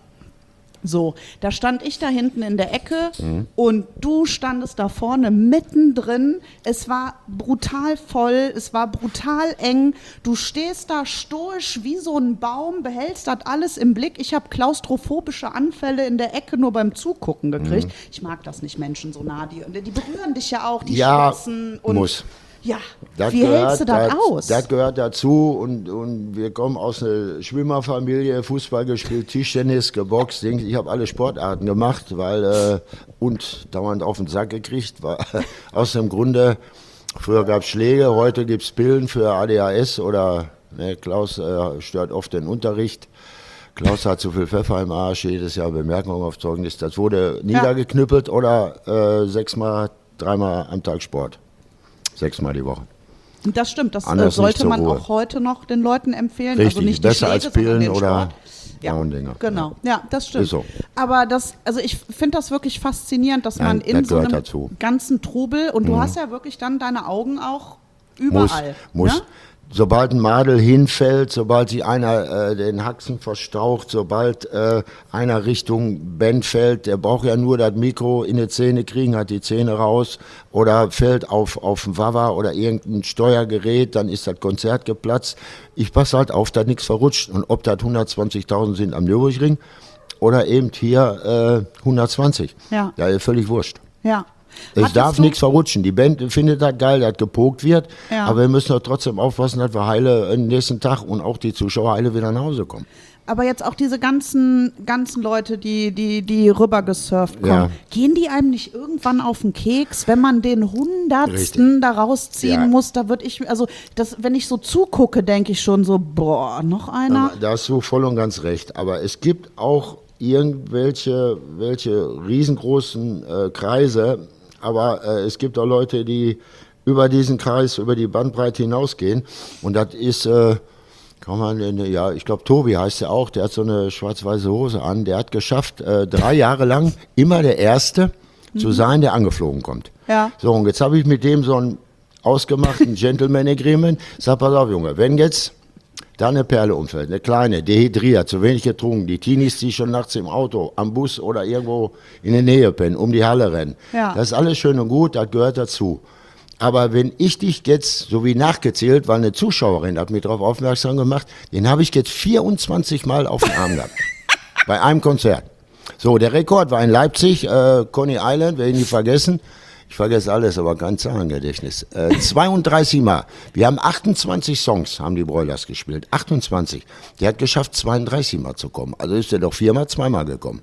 S3: So, da stand ich da hinten in der Ecke
S4: Mhm.
S3: und du standest da vorne mittendrin. Es war brutal voll, es war brutal eng. Du stehst da stoisch wie so ein Baum, behältst das alles im Blick. Ich habe klaustrophobische Anfälle in der Ecke nur beim Zugucken gekriegt. Ich mag das nicht, Menschen so nah. Die, die berühren dich ja auch, die
S4: Mhm. Ja,
S3: schwitzen. Und
S4: muss.
S3: Ja,
S4: Das
S3: wie
S4: gehört,
S3: hältst du das aus?
S4: Das gehört dazu und, und wir kommen aus einer Schwimmerfamilie, Fußball gespielt, Tischtennis, geboxt, Dings. Ich habe alle Sportarten gemacht, weil äh, und dauernd auf den Sack gekriegt, weil aus dem Grunde, früher gab es Schläge, heute gibt es Pillen für A D H S oder ne, Klaus äh, stört oft den Unterricht. Klaus hat zu viel Pfeffer im Arsch, jedes Jahr Bemerkung auf Zeugnis. Das wurde niedergeknüppelt oder äh, sechsmal, dreimal am Tag Sport. Sechsmal die Woche.
S3: Das stimmt, das äh,
S4: Anders nicht
S3: sollte
S4: zur
S3: man
S4: Ruhe.
S3: auch heute noch den Leuten empfehlen.
S4: Richtig,
S3: also nicht die
S4: besser
S3: Schläge,
S4: als
S3: sondern
S4: Pillen
S3: den
S4: oder
S3: Sport. Ja,
S4: Frauendinger.
S3: genau. Ja, das stimmt.
S4: Ist so.
S3: Aber das, also ich finde das wirklich faszinierend, dass
S4: Nein,
S3: man in
S4: das
S3: so
S4: gehört
S3: einem
S4: dazu.
S3: ganzen Trubel, und du hast ja wirklich dann deine Augen auch überall.
S4: Muss, muss.
S3: Ne?
S4: Sobald ein Madel hinfällt, sobald sich einer äh, den Haxen verstaucht, sobald äh, einer Richtung Band fällt, der braucht ja nur das Mikro in die Zähne kriegen, hat die Zähne raus oder fällt auf, auf ein Wawa oder irgendein Steuergerät, dann ist das Konzert geplatzt. Ich passe halt auf, dass nichts verrutscht. Und ob das hundertzwanzigtausend sind am Nürburgring oder eben hier äh, hundertzwanzig,
S3: Ja.
S4: ja, ist völlig wurscht.
S3: Ja.
S4: Es
S3: Hattest
S4: darf
S3: du-
S4: nichts verrutschen. Die Band findet das geil, dass gepokt wird.
S3: Ja.
S4: Aber wir müssen doch trotzdem aufpassen, dass wir heile am nächsten Tag und auch die Zuschauer heile wieder nach Hause kommen.
S3: Aber jetzt auch diese ganzen, ganzen Leute, die, die, die rüber gesurft kommen,
S4: Ja.
S3: gehen die einem nicht irgendwann auf den Keks, wenn man den Hundertsten
S4: Richtig.
S3: da rausziehen
S4: Ja.
S3: muss? Da würde ich, also das, wenn ich so zugucke, denke ich schon so, boah, noch einer?
S4: Da hast du voll und ganz recht. Aber es gibt auch irgendwelche welche riesengroßen äh, Kreise, aber äh, es gibt auch Leute, die über diesen Kreis, über die Bandbreite hinausgehen. Und das ist, äh, kann man, denn, ja, ich glaube, Tobi heißt er auch, der hat so eine schwarz-weiße Hose an. Der hat geschafft, äh, drei Jahre lang immer der Erste zu sein, der angeflogen kommt.
S3: Ja.
S4: So, und jetzt habe ich mit dem so ein ausgemachten Gentleman Agreement. Sag, pass auf, Junge, wenn jetzt da eine Perle umfällt, eine kleine, dehydriert, zu wenig getrunken, die Teenies, die schon nachts im Auto, am Bus oder irgendwo in der Nähe pennen, um die Halle rennen.
S3: Ja.
S4: Das ist alles schön und gut, das gehört dazu. Aber wenn ich dich jetzt, so wie nachgezählt, weil eine Zuschauerin hat mich darauf aufmerksam gemacht, den habe ich jetzt vierundzwanzig Mal auf den Arm gehabt. Bei einem Konzert. So, der Rekord war in Leipzig, äh, Coney Island, werde ich nie vergessen. Ich vergesse alles, aber kein Zahlengedächtnis. Äh, zweiunddreißig Mal. Wir haben achtundzwanzig Songs, haben die Broilers gespielt. achtundzwanzig. Der hat geschafft, zweiunddreißig Mal zu kommen. Also ist er doch viermal, zweimal gekommen.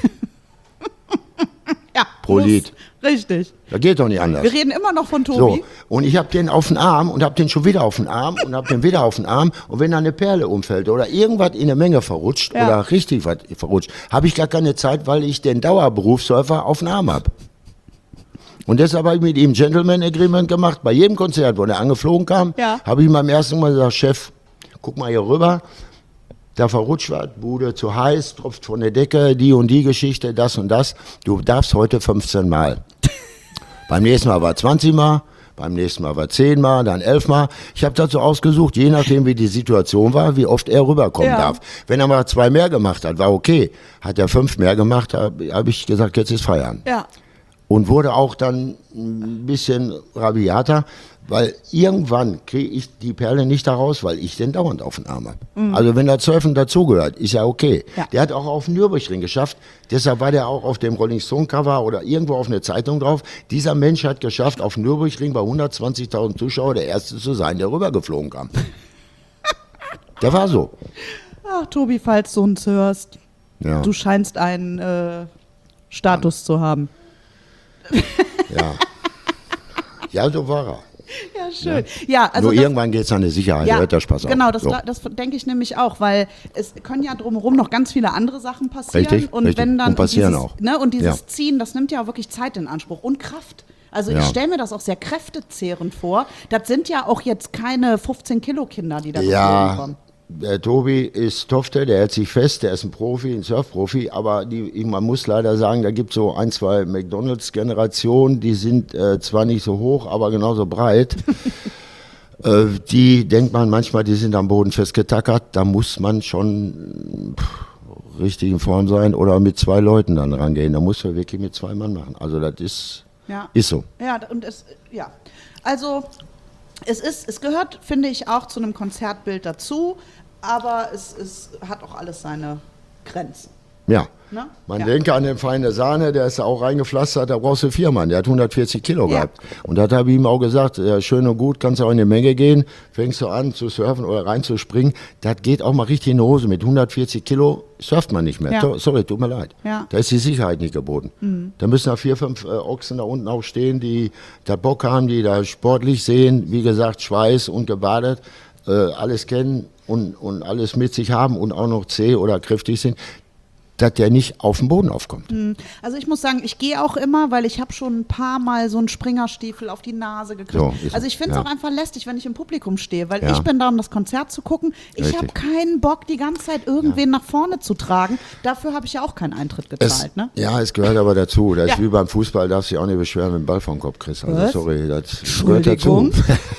S3: Ja,
S4: Pro
S3: muss.
S4: Lied.
S3: Richtig.
S4: Das geht doch nicht anders.
S3: Wir reden immer noch von
S4: So,
S3: Tobi.
S4: und ich habe den auf den Arm und habe den schon wieder auf den Arm und habe den wieder auf den Arm. Und wenn da eine Perle umfällt oder irgendwas in der Menge verrutscht
S3: Ja.
S4: oder richtig was verrutscht, habe ich gar keine Zeit, weil ich den Dauerberufsläufer auf den Arm habe. Und deshalb habe ich mit ihm ein Gentleman Agreement gemacht. Bei jedem Konzert, wo der angeflogen kam,
S3: Ja.
S4: habe ich ihm beim ersten Mal gesagt, Chef, guck mal hier rüber. da verrutscht was, Bude zu heiß, tropft von der Decke, die und die Geschichte, das und das. Du darfst heute fünfzehn Mal. Beim nächsten Mal war zwanzig Mal, beim nächsten Mal war zehn Mal, dann elf Mal. Ich habe dazu ausgesucht, je nachdem wie die Situation war, wie oft er rüberkommen
S3: Ja.
S4: darf. Wenn er mal zwei mehr gemacht hat, war okay. Hat er fünf mehr gemacht, habe hab ich gesagt, jetzt ist Feierabend.
S3: Ja.
S4: Und wurde auch dann ein bisschen rabiater, weil irgendwann kriege ich die Perle nicht da raus, weil ich den dauernd auf den Arm habe. Mhm. Also wenn der Surfen dazugehört, ist ja okay.
S3: Ja.
S4: Der hat auch auf dem Nürburgring geschafft, deshalb war der auch auf dem Rolling Stone Cover oder irgendwo auf einer Zeitung drauf. Dieser Mensch hat geschafft, auf dem Nürburgring bei hundertzwanzigtausend Zuschauern der Erste zu sein, der rübergeflogen kam. Der war so.
S3: Ach, Tobi, falls du uns hörst,
S4: Ja.
S3: du scheinst einen äh, Status zu haben.
S4: Ja. Ja, so war er.
S3: Ja, schön. Ja, also
S4: Nur
S3: das,
S4: irgendwann geht es an die Sicherheit,
S3: ja,
S4: hört der Spaß auf.
S3: genau, das,
S4: So.
S3: gla- das denke ich nämlich auch, weil es können ja drumherum noch ganz viele andere Sachen passieren.
S4: Richtig,
S3: und
S4: richtig.
S3: wenn dann
S4: Und passieren
S3: dieses,
S4: auch.
S3: Ne, und dieses
S4: Ja.
S3: Ziehen, das nimmt ja auch wirklich Zeit in Anspruch und Kraft. Also
S4: Ja.
S3: ich stelle mir das auch sehr kräftezehrend vor. Das sind ja auch jetzt keine fünfzehn Kilo Kinder, die da geflogen
S4: Ja,
S3: kommen.
S4: der Tobi ist Tofte, der hält sich fest, der ist ein Profi, ein Surfprofi, aber die, man muss leider sagen, da gibt es so ein, zwei McDonalds-Generationen, die sind äh, zwar nicht so hoch, aber genauso breit. äh, die denkt man manchmal, die sind am Boden festgetackert, da muss man schon pff, richtig in Form sein oder mit zwei Leuten dann rangehen, da muss man wirklich mit zwei Mann machen. Also das ist,
S3: Ja.
S4: ist so.
S3: Ja, und es, ja. Also, es ist, es gehört, finde ich, auch zu einem Konzertbild dazu, aber es, es hat auch alles seine Grenzen.
S4: Ja.
S3: Ne?
S4: Man
S3: Ja.
S4: denke an den Feine Sahne, der ist auch reingepflastert, da brauchst du vier Mann, der hat hundertvierzig Kilo
S3: Ja.
S4: gehabt. Und das habe ich ihm auch gesagt, ja, schön und gut, kannst du auch in die Menge gehen, fängst du an zu surfen oder reinzuspringen, das geht auch mal richtig in die Hose. Mit hundertvierzig Kilo surft man nicht mehr.
S3: Ja.
S4: To- Sorry, tut mir leid.
S3: Ja.
S4: Da ist die Sicherheit nicht geboten.
S3: Mhm.
S4: Da müssen da vier, fünf äh, Ochsen da unten auch stehen, die da Bock haben, die da sportlich sehen, wie gesagt, Schweiß und gebadet, äh, alles kennen und, und alles mit sich haben und auch noch zäh oder kräftig sind, dass der nicht auf den Boden aufkommt.
S3: Also ich muss sagen, ich gehe auch immer, weil ich habe schon ein paar Mal so einen Springerstiefel auf die Nase gekriegt.
S4: So, ist-
S3: also ich finde es
S4: ja.
S3: auch einfach lästig, wenn ich im Publikum stehe, weil
S4: Ja.
S3: ich bin da, um das Konzert zu gucken. Ich
S4: Richtig.
S3: habe keinen Bock, die ganze Zeit irgendwen nach vorne zu tragen. Dafür habe ich ja auch keinen Eintritt
S4: Es,
S3: gezahlt. Ne?
S4: Ja, es gehört aber dazu. Das
S3: Ja.
S4: ist wie beim Fußball, darfst du dich auch nicht beschweren, wenn du den Ball vom Kopf kriegst. Also
S3: Was?
S4: sorry, das gehört dazu.
S3: Entschuldigung.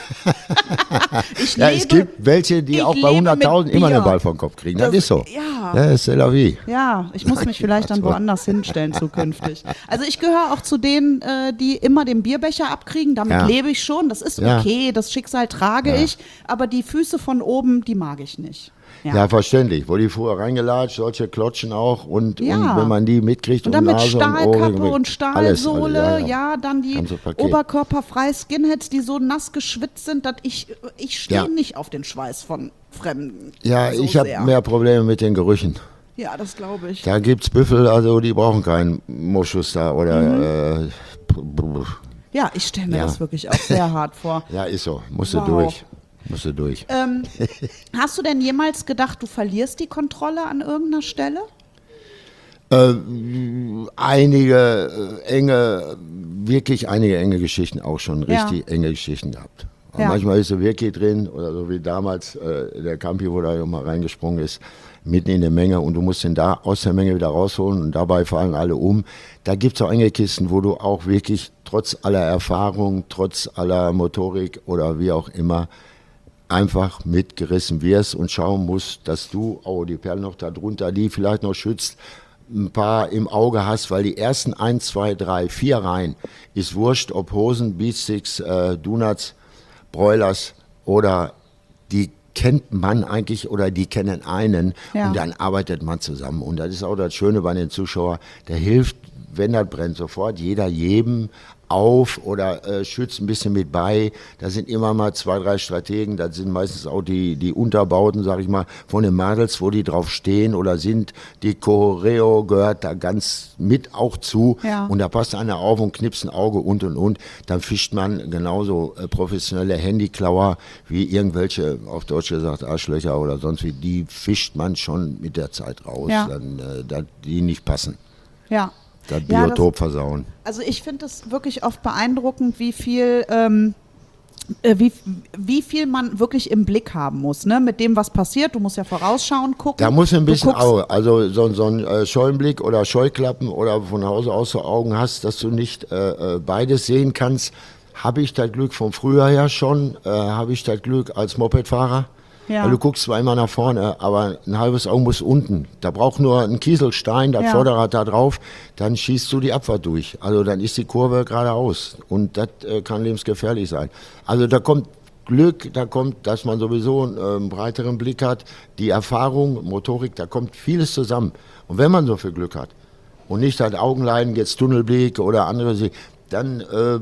S3: Ich
S4: Ja,
S3: lebe,
S4: es gibt welche, die
S3: ich
S4: auch bei
S3: lebe
S4: hunderttausend
S3: mit
S4: immer
S3: Bier.
S4: den Ball vom Kopf kriegen. Das,
S3: Das-
S4: ist so.
S3: ja.
S4: Ja, ist c'est la vie.
S3: Ja, ich muss mich vielleicht dann
S4: Quatsch.
S3: woanders hinstellen zukünftig. Also ich gehöre auch zu denen, äh, die immer den Bierbecher abkriegen. Damit
S4: Ja.
S3: lebe ich schon. Das ist
S4: Ja.
S3: okay, das Schicksal trage
S4: Ja.
S3: ich. Aber die Füße von oben, die mag ich nicht.
S4: Ja. verständlich. Wo die vorher reingelatscht, solche Klotschen auch. Und,
S3: Ja.
S4: und wenn man die mitkriegt
S3: Und dann mit
S4: Nase und
S3: Stahlkappe
S4: Ohrringe,
S3: und
S4: alles,
S3: Stahlsohle,
S4: alles,
S3: ja,
S4: ja, ja.
S3: dann die
S4: Ganze Paket.
S3: oberkörperfreie Skinheads, die so nass geschwitzt sind, dass ich, ich stehe
S4: Ja.
S3: nicht auf den Schweiß von Fremden.
S4: Ja,
S3: so
S4: ich habe
S3: sehr.
S4: mehr Probleme mit den Gerüchen.
S3: Ja, das glaube ich.
S4: Da gibt's Büffel, also die brauchen keinen Moschus da oder
S3: Mhm.
S4: äh,
S3: Ja, ich stelle mir
S4: Ja.
S3: das wirklich auch sehr hart vor.
S4: ja, ist so. Musst du
S3: Wow.
S4: durch. Musst du durch.
S3: Ähm, hast du denn jemals gedacht, du verlierst die Kontrolle an irgendeiner Stelle?
S4: Äh, einige äh, enge, wirklich einige enge Geschichten, auch schon
S3: Ja.
S4: richtig enge Geschichten gehabt. Aber
S3: Ja.
S4: manchmal ist so wirklich drin, oder so wie damals äh, der Campi, wo da mal reingesprungen ist, mitten in der Menge und du musst ihn da aus der Menge wieder rausholen und dabei fallen alle um. Da gibt es auch enge Kisten, wo du auch wirklich trotz aller Erfahrung, trotz aller Motorik oder wie auch immer, einfach mitgerissen wirst und schauen musst, dass du, oh, die Perle noch da drunter, die vielleicht noch schützt, ein paar im Auge hast, weil die ersten eins, zwei, drei, vier Reihen ist wurscht, ob Hosen, Beatsticks, äh, Donuts, Broilers oder die kennt man eigentlich oder die kennen einen
S3: Ja.
S4: und dann arbeitet man zusammen. Und das ist auch das Schöne bei den Zuschauern, der hilft, wenn das brennt, sofort jeder jedem auf oder äh, schützt ein bisschen mit bei. Da sind immer mal zwei, drei Strategen, das sind meistens auch die, die Unterbauten, sag ich mal, von den Mädels, wo die drauf stehen oder sind. Die Choreo gehört da ganz mit auch zu
S3: Ja.
S4: und da passt einer auf und knipst ein Auge und und und. Dann fischt man genauso äh, professionelle Handyklauer wie irgendwelche, auf Deutsch gesagt, Arschlöcher oder sonst wie, die fischt man schon mit der Zeit raus,
S3: Ja.
S4: dann, äh, dass die nicht passen.
S3: Ja.
S4: Das
S3: Ja,
S4: Biotop versauen.
S3: Also ich finde es wirklich oft beeindruckend, wie viel ähm, äh, wie, wie viel man wirklich im Blick haben muss, ne? Mit dem, was passiert. Du musst ja vorausschauend gucken.
S4: Da muss ein
S3: Du
S4: bisschen
S3: guckst-
S4: Auge, also so, so ein äh, Scheuenblick oder Scheuklappen oder von Hause aus so Augen hast, dass du nicht äh, äh, beides sehen kannst. Habe ich das Glück vom Frühjahr her schon, äh, habe ich das Glück als Mopedfahrer.
S3: Ja.
S4: Weil du guckst zwar immer nach vorne, aber ein halbes Auge muss unten. Da braucht nur ein Kieselstein, das
S3: Ja.
S4: Vorderrad da drauf, dann schießt du die Abfahrt durch. Also dann ist die Kurve geradeaus und das äh, kann lebensgefährlich sein. Also da kommt Glück, da kommt, dass man sowieso einen ähm, breiteren Blick hat, die Erfahrung, Motorik, da kommt vieles zusammen. Und wenn man so viel Glück hat und nicht hat Augenleiden, jetzt Tunnelblick oder andere, Se- dann äh,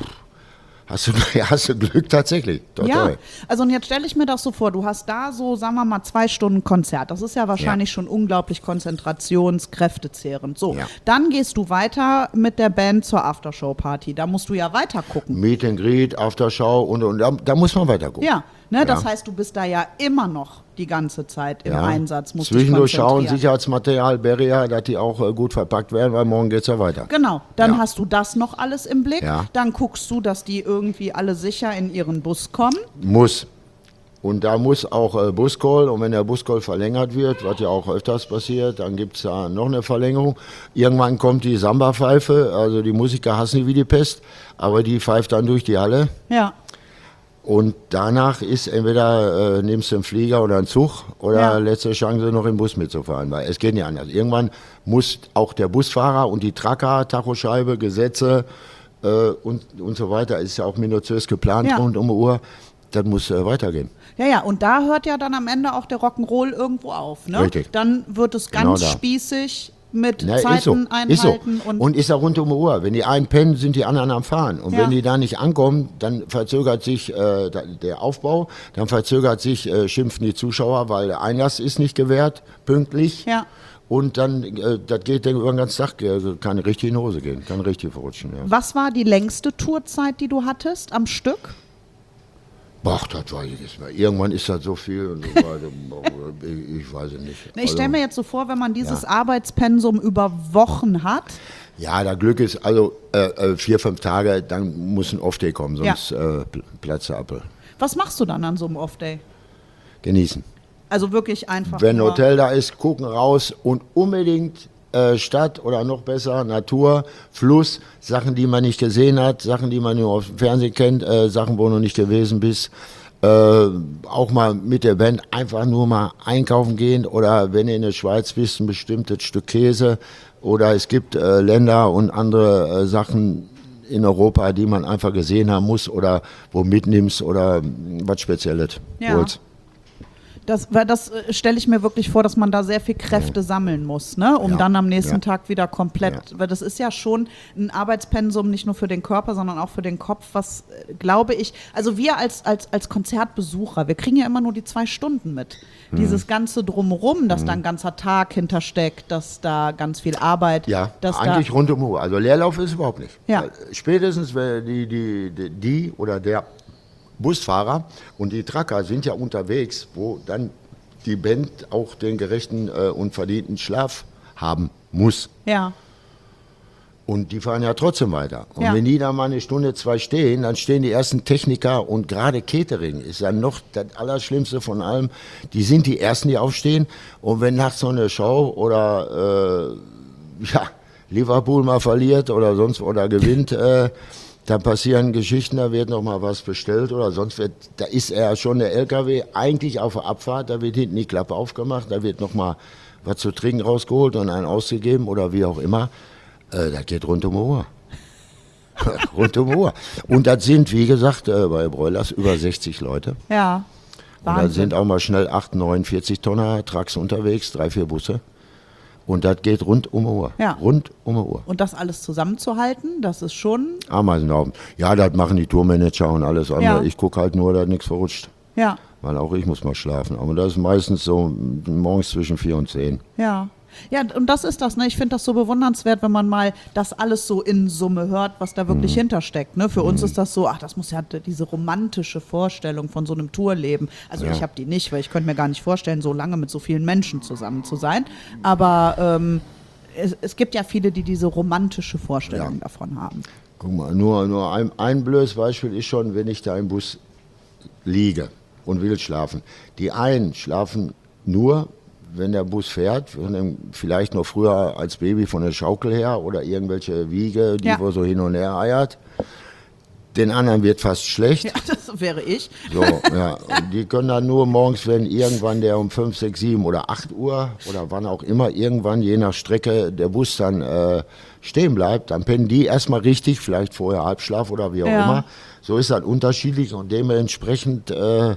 S4: hast, du, hast du Glück tatsächlich. Toi,
S3: Ja,
S4: toi.
S3: also und jetzt stelle ich mir das so vor, du hast da so, sagen wir mal, zwei Stunden Konzert. Das ist ja wahrscheinlich schon unglaublich konzentrationskräftezehrend. So,
S4: Ja.
S3: dann gehst du weiter mit der Band zur Aftershow-Party. Da musst du ja weiter gucken.
S4: Meet and Greet, Aftershow und, und da, da muss man weiter gucken.
S3: Ja, ne, das
S4: Ja.
S3: heißt, du bist da ja immer noch die ganze Zeit im
S4: Ja.
S3: Einsatz. Musst dich
S4: Zwischendurch schauen,
S3: konzentrieren.
S4: Sicherheitsmaterial, Barrier, dass die auch äh, gut verpackt werden, weil morgen geht's ja weiter.
S3: Genau, dann
S4: Ja.
S3: hast du das noch alles im Blick.
S4: Ja.
S3: Dann guckst du, dass die irgendwie alle sicher in ihren Bus kommen.
S4: Muss. Und da muss auch äh, Buscall, und wenn der Buscall verlängert wird, was ja auch öfters passiert, dann gibt es da noch eine Verlängerung. Irgendwann kommt die Samba-Pfeife, also die Musiker hassen die wie die Pest, aber die pfeift dann durch die Halle.
S3: Ja,
S4: Und danach ist entweder äh, nimmst du einen Flieger oder einen Zug oder
S3: Ja.
S4: letzte Chance noch im Bus mitzufahren, weil es geht nicht anders. Irgendwann muss auch der Busfahrer und die Tracker, Tachoscheibe, Gesetze äh, und, und so weiter, ist ja auch minutiös geplant
S3: Ja.
S4: rund um die Uhr, das muss äh, weitergehen.
S3: ja, ja. Und da hört ja dann am Ende auch der Rock'n'Roll irgendwo auf. Ne?
S4: Richtig.
S3: Dann wird es
S4: Genau
S3: ganz
S4: da.
S3: spießig mit
S4: Ne,
S3: Zeiten
S4: ist so,
S3: einhalten.
S4: ist so.
S3: Und,
S4: Und ist auch rund um die Uhr. Wenn die einen pennen, sind die anderen am Fahren. Und
S3: Ja.
S4: wenn die da nicht ankommen, dann verzögert sich äh, da- der Aufbau, dann verzögert sich, äh, schimpfen die Zuschauer, weil der Einlass ist nicht gewährt, pünktlich.
S3: Ja.
S4: Und dann, äh, das geht dann über den ganzen Tag, äh, kann richtig in die Hose gehen, kann richtig verrutschen. Ja.
S3: was war die längste Tourzeit, die du hattest am Stück?
S4: Boah, das weiß ich nicht mehr. Irgendwann ist das so viel und so weiter. Boah, ich, ich weiß es nicht.
S3: Ne, Ich stelle
S4: Also-
S3: mir jetzt so vor, wenn man dieses
S4: Ja.
S3: Arbeitspensum über Wochen hat.
S4: Ja, da Glück ist, also äh, äh, vier, fünf Tage, dann muss ein Off-Day kommen, sonst äh, pl- platzt der Apfel.
S3: Was machst du dann an so einem Off-Day?
S4: Genießen.
S3: Also wirklich einfach
S4: Wenn ein
S3: nur-
S4: Hotel da ist, gucken raus und unbedingt äh, Stadt oder noch besser Natur, Fluss, Sachen, die man nicht gesehen hat, Sachen, die man nur auf dem Fernsehen kennt, äh, Sachen, wo du noch nicht gewesen bist. Äh, auch mal mit der Band einfach nur mal einkaufen gehen oder wenn du in der Schweiz bist, ein bestimmtes Stück Käse oder es gibt äh, Länder und andere äh, Sachen in Europa, die man einfach gesehen haben muss oder wo mitnimmst oder mh, was Spezielles
S3: Ja.
S4: holst.
S3: Das, weil das äh, stelle ich mir wirklich vor, dass man da sehr viel Kräfte sammeln muss, ne? um
S4: Ja,
S3: dann am nächsten
S4: ja.
S3: Tag wieder komplett, weil das ist ja schon ein Arbeitspensum, nicht nur für den Körper, sondern auch für den Kopf, was, äh, glaube ich, also wir als, als, als Konzertbesucher, wir kriegen ja immer nur die zwei Stunden mit.
S4: Mhm.
S3: Dieses ganze Drumherum, dass da ein ganzer Tag hintersteckt, dass da ganz viel Arbeit,
S4: Ja,
S3: dass
S4: eigentlich
S3: da,
S4: rund um die Uhr. Also Leerlauf ist überhaupt nicht.
S3: Ja.
S4: Weil Spätestens wenn die, die, die, die oder der Busfahrer und die Tracker sind ja unterwegs, wo dann die Band auch den gerechten äh, und verdienten Schlaf haben muss.
S3: ja,
S4: Und die fahren ja trotzdem weiter. Und
S3: Ja.
S4: wenn die da mal eine Stunde, zwei stehen, dann stehen die ersten Techniker und gerade Catering ist ja noch das Allerschlimmste von allem. Die sind die Ersten, die aufstehen. Und wenn nachts so eine Show oder äh, ja, Liverpool mal verliert oder sonst oder gewinnt, äh, dann passieren Geschichten, da wird noch mal was bestellt oder sonst wird, da ist er schon der L K W eigentlich auf der Abfahrt, da wird hinten die Klappe aufgemacht, da wird noch mal was zu trinken rausgeholt und einen ausgegeben oder wie auch immer. Äh, das geht rund um die Uhr. Rund um die Uhr. Und das sind, wie gesagt, äh, bei Broilers über sechzig Leute.
S3: ja,
S4: Und da
S3: Wahnsinn.
S4: sind auch mal schnell acht, neun, vierzig Tonner Trucks unterwegs, drei, vier Busse. Und das geht rund um die Uhr.
S3: Ja.
S4: Rund um die Uhr.
S3: Und das alles zusammenzuhalten, das ist schon,
S4: Ameisenhaufen. Ja, das machen die Tourmanager und alles andere.
S3: Ja.
S4: Ich gucke halt nur, dass nichts verrutscht.
S3: ja,
S4: Weil auch ich muss mal schlafen. Aber das ist meistens so morgens zwischen vier und zehn.
S3: ja. Ja, und das ist das, ne? Ich finde das so bewundernswert, wenn man mal das alles so in Summe hört, was da wirklich hintersteckt. Ne? Für uns ist das so, ach, das muss ja diese romantische Vorstellung von so einem Tourleben. Also
S4: Ja.
S3: ich habe die nicht, weil ich könnte mir gar nicht vorstellen, so lange mit so vielen Menschen zusammen zu sein. Aber ähm, es, es gibt ja viele, die diese romantische Vorstellung
S4: Ja.
S3: davon haben.
S4: Guck mal, nur, nur ein, ein blödes Beispiel ist schon, wenn ich da im Bus liege und will schlafen. Die einen schlafen nur, wenn der Bus fährt, vielleicht noch früher als Baby von der Schaukel her oder irgendwelche Wiege, die
S3: Ja.
S4: wo so hin und her eiert. Den anderen wird fast schlecht.
S3: Ja, das wäre ich.
S4: So, ja. Und die können dann nur morgens, wenn irgendwann der um fünf, sechs, sieben oder acht Uhr oder wann auch immer, irgendwann je nach Strecke der Bus dann äh, stehen bleibt, dann pennen die erstmal richtig, vielleicht vorher Halbschlaf oder wie auch
S3: Ja.
S4: immer. So ist das unterschiedlich und dementsprechend äh,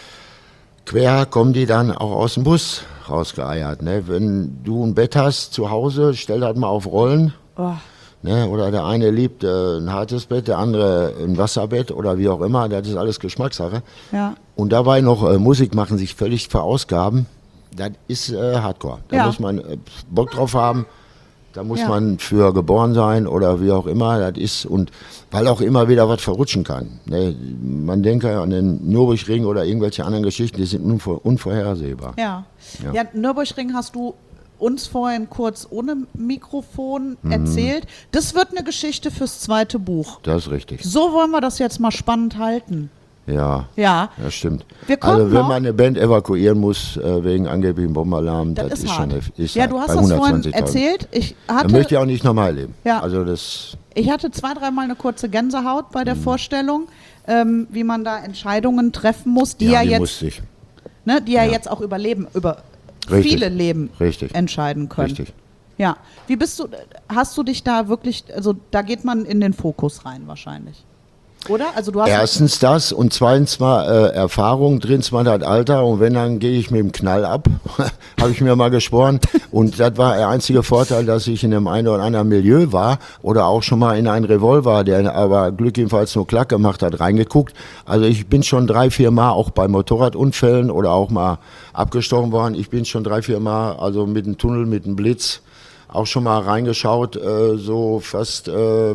S4: quer kommen die dann auch aus dem Bus rausgeeiert. Ne? Wenn du ein Bett hast zu Hause, stell das mal auf Rollen.
S3: Oh.
S4: Ne, oder der eine liebt äh, ein hartes Bett, der andere ein Wasserbett oder wie auch immer, das ist alles Geschmackssache.
S3: Ja.
S4: Und dabei noch äh, Musik machen, sich völlig verausgaben, das ist äh, Hardcore. Da
S3: Ja.
S4: muss man äh, Bock drauf haben, da muss
S3: Ja.
S4: man für geboren sein oder wie auch immer, das ist, und weil auch immer wieder was verrutschen kann. Ne? Man denke an den Nürburgring oder irgendwelche anderen Geschichten, die sind unvor, unvorhersehbar.
S3: Ja.
S4: Ja.
S3: Ja, Nürburgring hast du uns vorhin kurz ohne Mikrofon
S4: Mhm.
S3: erzählt. Das wird eine Geschichte fürs zweite Buch.
S4: Das ist richtig.
S3: So wollen wir das jetzt mal spannend halten.
S4: Ja.
S3: Ja.
S4: Das stimmt.
S3: Wir kommen
S4: Also wenn
S3: noch-
S4: man eine Band evakuieren muss äh, wegen angeblichem Bombenalarm, das,
S3: Das ist
S4: ist
S3: hart.
S4: schon hef- ist
S3: Ja,
S4: hart.
S3: du hast
S4: Bei
S3: das vorhin
S4: hundertzwanzigtausend.
S3: erzählt. Ich
S4: Das
S3: hatte,
S4: möchte ich auch nicht nochmal erleben.
S3: Ja.
S4: Also das,
S3: ich hatte zwei, dreimal eine kurze Gänsehaut bei
S4: Mhm.
S3: der Vorstellung, ähm, wie man da Entscheidungen treffen muss, die ja,
S4: die
S3: jetzt,
S4: musste ich.
S3: ne, die ja,
S4: Ja.
S3: jetzt auch über Leben, über
S4: Richtig.
S3: viele Leben
S4: Richtig.
S3: entscheiden können.
S4: Richtig.
S3: Ja. Wie bist du, hast du dich da wirklich, also da geht man in den Fokus rein wahrscheinlich. Oder? Also du hast
S4: Erstens das und zweitens mal äh, Erfahrung, drittens mal das Alter und wenn, dann gehe ich mit dem Knall ab, habe ich mir mal geschworen. Und das war der einzige Vorteil, dass ich in einem einen oder anderen Milieu war oder auch schon mal in einen Revolver, der aber Glück jedenfalls nur Klack gemacht hat, reingeguckt. Also ich bin schon drei, vier Mal auch bei Motorradunfällen oder auch mal abgestochen worden. Ich bin schon drei, vier Mal also mit dem Tunnel, mit dem Blitz auch schon mal reingeschaut, äh, so fast, äh,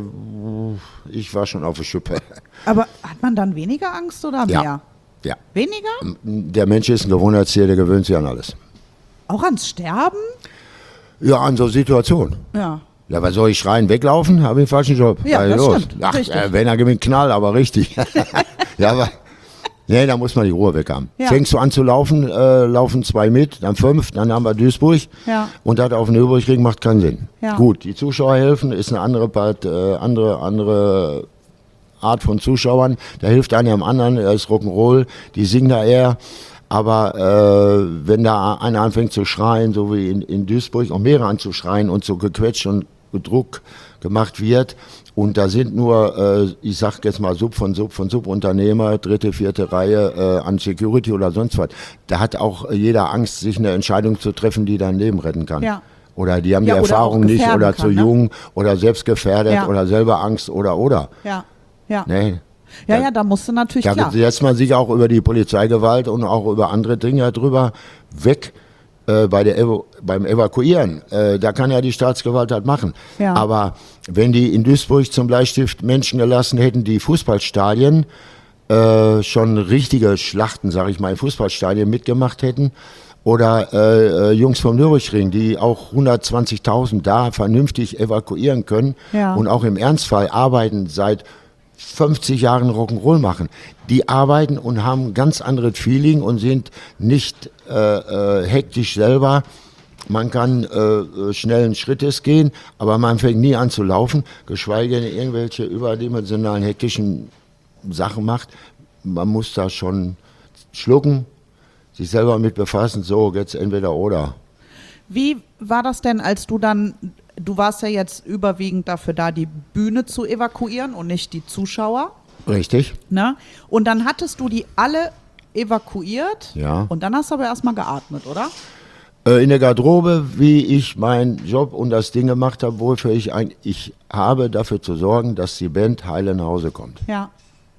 S4: ich war schon auf der Schippe.
S3: aber hat man dann weniger Angst oder mehr?
S4: Ja. Ja.
S3: Weniger?
S4: Der Mensch ist ein Gewohnheitstier, der gewöhnt sich an alles.
S3: Auch ans Sterben?
S4: Ja, an so Situationen.
S3: Ja.
S4: Ja, was soll ich schreien? Weglaufen? Habe ich einen falschen Job.
S3: Ja,
S4: Was
S3: das
S4: los?
S3: stimmt.
S4: Ach,
S3: Richtig.
S4: äh, wenn er gewinnt, Knall, aber richtig. Ja, aber nee, da muss man die Ruhe weg haben.
S3: Ja.
S4: Fängst du an zu laufen, äh, laufen zwei mit, dann fünf, dann haben wir Duisburg.
S3: Ja.
S4: Und das auf den Nürburgring macht keinen Sinn.
S3: Ja.
S4: Gut, die Zuschauer helfen, ist eine andere Part, äh, andere, andere Art von Zuschauern. Da hilft einer am anderen, er ist Rock'n'Roll, die singen da eher. Aber äh, wenn da einer anfängt zu schreien, so wie in, in Duisburg, auch mehrere anzuschreien und so gequetscht und Druck gemacht wird, und da sind nur, äh, ich sag jetzt mal Sub von Sub von Subunternehmer, dritte, vierte Reihe äh, an Security oder sonst was, da hat auch jeder Angst, sich eine Entscheidung zu treffen, die dein Leben retten kann.
S3: Ja.
S4: Oder die haben
S3: Ja,
S4: die
S3: oder
S4: Erfahrung
S3: auch
S4: nicht
S3: gefährden
S4: oder
S3: kann,
S4: zu
S3: ne?
S4: jung oder selbst gefährdet
S3: Ja.
S4: oder selber Angst oder oder.
S3: Ja. Ja.
S4: Nee.
S3: Ja, ja, da musst du natürlich
S4: Da
S3: klar.
S4: setzt man sich auch über die Polizeigewalt und auch über andere Dinge drüber weg äh, bei der Evo beim Evakuieren. Äh, da kann ja die Staatsgewalt halt machen.
S3: Ja.
S4: Aber wenn die in Duisburg zum Bleistift Menschen gelassen hätten, die Fußballstadien äh, schon richtige Schlachten, sage ich mal, in Fußballstadien mitgemacht hätten, oder äh, äh, Jungs vom Nürburgring, die auch hundertzwanzigtausend da vernünftig evakuieren können
S3: Ja.
S4: und auch im Ernstfall arbeiten seit fünfzig Jahren Rock'n'Roll machen. Die arbeiten und haben ein ganz anderes Feeling und sind nicht äh, äh, hektisch selber. Man kann äh, schnellen Schrittes gehen, aber man fängt nie an zu laufen, geschweige denn irgendwelche überdimensionalen hektischen Sachen macht. Man muss da schon schlucken, sich selber mit befassen, so jetzt entweder oder.
S3: Wie war das denn, als du dann, du warst ja jetzt überwiegend dafür da, die Bühne zu evakuieren und nicht die Zuschauer,
S4: Richtig?
S3: ne? Und dann hattest du die alle evakuiert
S4: Ja.
S3: und dann hast du aber erstmal geatmet, oder?
S4: Äh, in der Garderobe, wie ich meinen Job und das Ding gemacht habe, wofür ich ein, ich habe dafür zu sorgen, dass die Band heile nach Hause kommt.
S3: Ja.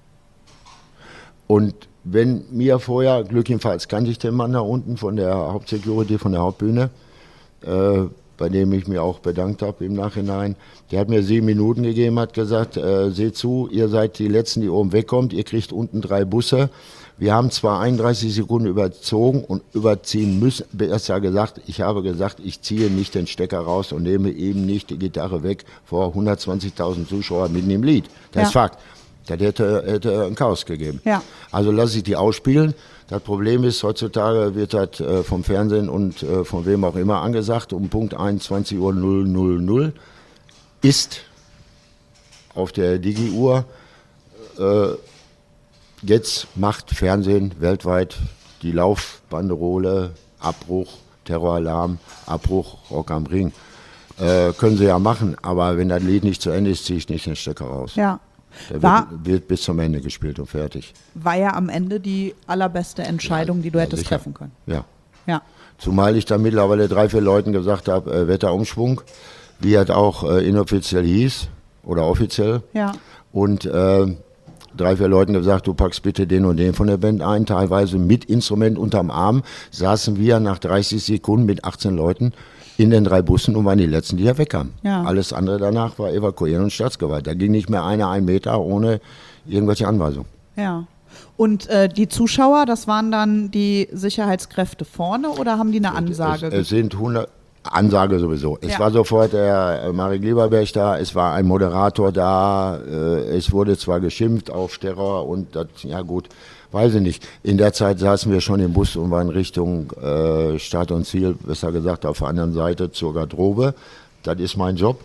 S4: Und wenn mir vorher, Glück jedenfalls kannte ich den Mann da unten von der Hauptsecurity, von der Hauptbühne, äh, bei dem ich mir auch bedankt habe im Nachhinein, der hat mir sieben Minuten gegeben, hat gesagt, äh, seht zu, ihr seid die Letzten, die oben wegkommt, ihr kriegt unten drei Busse, Wir haben zwar einunddreißig Sekunden überzogen und überziehen müssen, besser gesagt, ich habe gesagt, ich ziehe nicht den Stecker raus und nehme eben nicht die Gitarre weg vor hundertzwanzigtausend Zuschauern mitten im Lied. Das
S3: Ja.
S4: ist Fakt. Das hätte, hätte ein Chaos gegeben.
S3: Ja.
S4: Also lasse ich die ausspielen. Das Problem ist, heutzutage wird das äh, vom Fernsehen und äh, von wem auch immer angesagt, um Punkt einundzwanzig Uhr null null null ist auf der Digi-Uhr äh, jetzt macht Fernsehen weltweit die Laufbanderole, Abbruch, Terroralarm, Abbruch, Rock am Ring. Äh, können sie ja machen, aber wenn das Lied nicht zu Ende ist, ziehe ich nicht den Stecker raus.
S3: Ja.
S4: Der
S3: War,
S4: wird, wird bis zum Ende gespielt und fertig.
S3: war ja am Ende die allerbeste Entscheidung, die du
S4: Ja,
S3: hättest
S4: sicher.
S3: treffen können.
S4: Ja.
S3: Ja.
S4: Zumal ich da mittlerweile drei, vier Leuten gesagt habe, äh, Wetterumschwung, wie es auch äh, inoffiziell hieß oder offiziell.
S3: Ja.
S4: Und äh, drei, vier Leuten gesagt, du packst bitte den und den von der Band ein. Teilweise mit Instrument unterm Arm saßen wir nach dreißig Sekunden mit achtzehn Leuten in den drei Bussen und waren die Letzten, die ja wegkamen.
S3: Ja.
S4: Alles andere danach war evakuieren und Staatsgewalt. Da ging nicht mehr einer einen Meter ohne irgendwelche Anweisungen.
S3: Ja. Und äh, die Zuschauer, das waren dann die Sicherheitskräfte vorne oder haben die eine Ansage?
S4: Es, es sind hundert, Ansage sowieso. Es
S3: Ja.
S4: war sofort der äh, Marek Lieberberg da, es war ein Moderator da, äh, es wurde zwar geschimpft auf Terror und das, ja gut, weiß ich nicht. In der Zeit saßen wir schon im Bus und waren Richtung äh, Start und Ziel, besser gesagt auf der anderen Seite zur Garderobe. Das ist mein Job,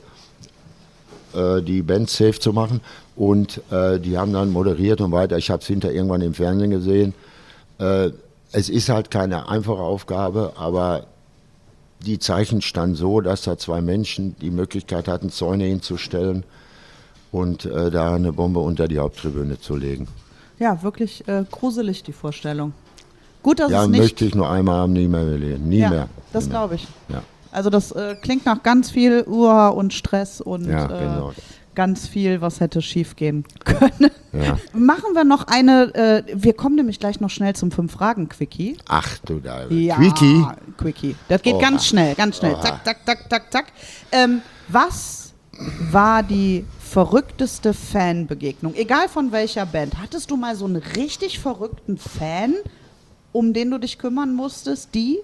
S4: äh, die Band safe zu machen. Und äh, die haben dann moderiert und weiter. Ich habe es hinter irgendwann im Fernsehen gesehen. Äh, es ist halt keine einfache Aufgabe, aber die Zeichen standen so, dass da zwei Menschen die Möglichkeit hatten, Zäune hinzustellen und äh, da eine Bombe unter die Haupttribüne zu legen.
S3: Ja, wirklich äh, gruselig, die Vorstellung. Gut, dass
S4: Ja,
S3: es nicht...
S4: möchte ich nur einmal haben, nie mehr erleben. Nie
S3: ja,
S4: mehr.
S3: das
S4: Nie mehr.
S3: glaube ich.
S4: Ja,
S3: Also das äh, klingt nach ganz viel Uhr und Stress und
S4: ja
S3: äh,
S4: genau.
S3: ganz viel, was hätte schief gehen können.
S4: Ja.
S3: Machen wir noch eine, äh, wir kommen nämlich gleich noch schnell zum Fünf-Fragen-Quickie.
S4: Ach du da.
S3: Ja,
S4: Quickie.
S3: Quickie. Das geht
S4: Oha.
S3: ganz schnell, ganz schnell.
S4: Oha.
S3: Zack, zack, zack, zack, zack. Ähm, was war die verrückteste Fanbegegnung? Egal von welcher Band. Hattest du mal so einen richtig verrückten Fan, um den du dich kümmern musstest? Die?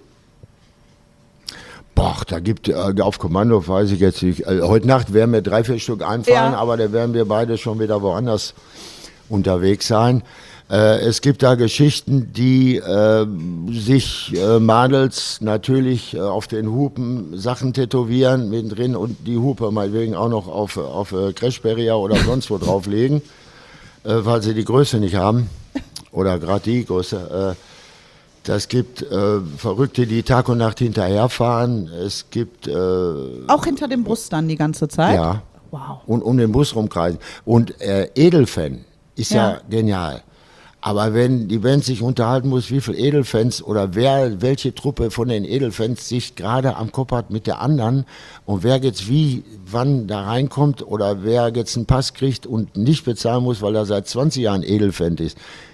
S4: Boah, da gibt äh, auf Kommando, weiß ich jetzt nicht. Äh, heute Nacht werden mir drei, vier Stück einfallen,
S3: Ja.
S4: aber da werden wir beide schon wieder woanders unterwegs sein. Äh, es gibt da Geschichten, die äh, sich äh, Madels natürlich äh, auf den Hupen Sachen tätowieren mittendrin und die Hupe meinetwegen auch noch auf, auf äh, Crashbarrier oder sonst wo drauflegen, äh, weil sie die Größe nicht haben oder gerade die Größe. Äh, Das gibt äh, Verrückte, die Tag und Nacht hinterherfahren. Es gibt äh,
S3: Auch hinter dem Bus dann die ganze Zeit?
S4: ja
S3: Wow.
S4: und um den Bus rumkreisen. Und äh, Edelfan ist ja.
S3: Ja.
S4: genial. Aber wenn die Band sich unterhalten muss, wie viele Edelfans oder wer, welche Truppe von den Edelfans sich gerade am Kopf hat mit der anderen und wer jetzt wie, wann da reinkommt oder wer jetzt einen Pass kriegt und nicht bezahlen muss, weil er seit zwanzig Jahren Edelfan ist,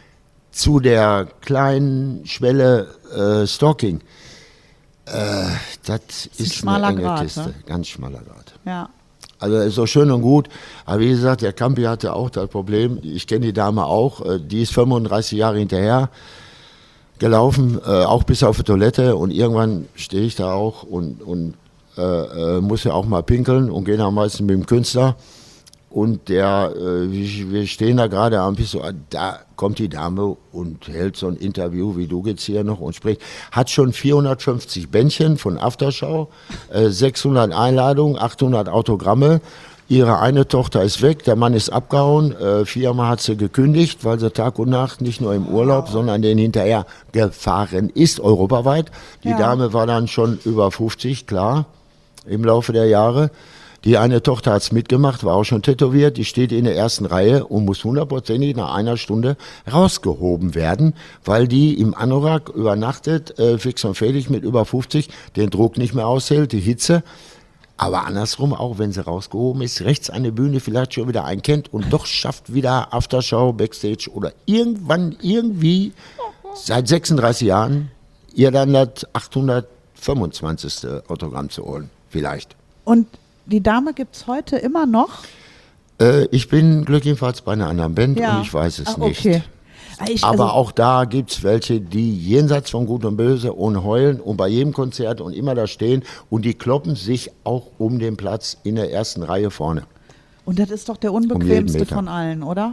S4: zu der kleinen Schwelle äh, Stalking, äh, das ist,
S3: ein schmaler
S4: eine enge
S3: Grat,
S4: Kiste,
S3: ne?
S4: ganz schmaler Grad.
S3: Ja.
S4: Also ist so schön und gut, aber wie gesagt, der Campi hatte auch das Problem, ich kenne die Dame auch, äh, die ist fünfunddreißig Jahre hinterher gelaufen, äh, auch bis auf die Toilette und irgendwann stehe ich da auch und, und äh, äh, muss ja auch mal pinkeln und gehe dann meistens mit dem Künstler. Und der, äh, wir stehen da gerade am Pissoir, da kommt die Dame und hält so ein Interview, wie du jetzt hier noch und spricht. Hat schon vierhundertfünfzig Bändchen von Aftershow, äh, sechshundert Einladungen, achthundert Autogramme. Ihre eine Tochter ist weg, der Mann ist abgehauen. Äh, viermal hat sie gekündigt, weil sie Tag und Nacht nicht nur im Urlaub, sondern den hinterher gefahren ist, europaweit. Die
S3: Ja.
S4: Dame war dann schon über fünfzig, klar, im Laufe der Jahre. Die eine Tochter hat es mitgemacht, war auch schon tätowiert, die steht in der ersten Reihe und muss hundertprozentig nach einer Stunde rausgehoben werden, weil die im Anorak übernachtet, äh, fix und fertig mit über fünfzig, den Druck nicht mehr aushält, die Hitze. Aber andersrum, auch wenn sie rausgehoben ist, rechts an der Bühne vielleicht schon wieder einen kennt und doch schafft wieder Aftershow, Backstage oder irgendwann irgendwie seit sechsunddreißig Jahren ihr dann das achthundertfünfundzwanzigste Autogramm zu holen, vielleicht.
S3: Und die Dame gibt es heute immer noch?
S4: Äh, ich bin glücklicherweise bei einer anderen Band
S3: Ja.
S4: und ich weiß es
S3: Ach,
S4: nicht.
S3: okay. Ich,
S4: Aber
S3: also,
S4: auch da gibt es welche, die jenseits von Gut und Böse und heulen und bei jedem Konzert und immer da stehen und die kloppen sich auch um den Platz in der ersten Reihe vorne.
S3: und das ist doch der
S4: Um jeden
S3: unbequemste
S4: Meter.
S3: von allen, oder?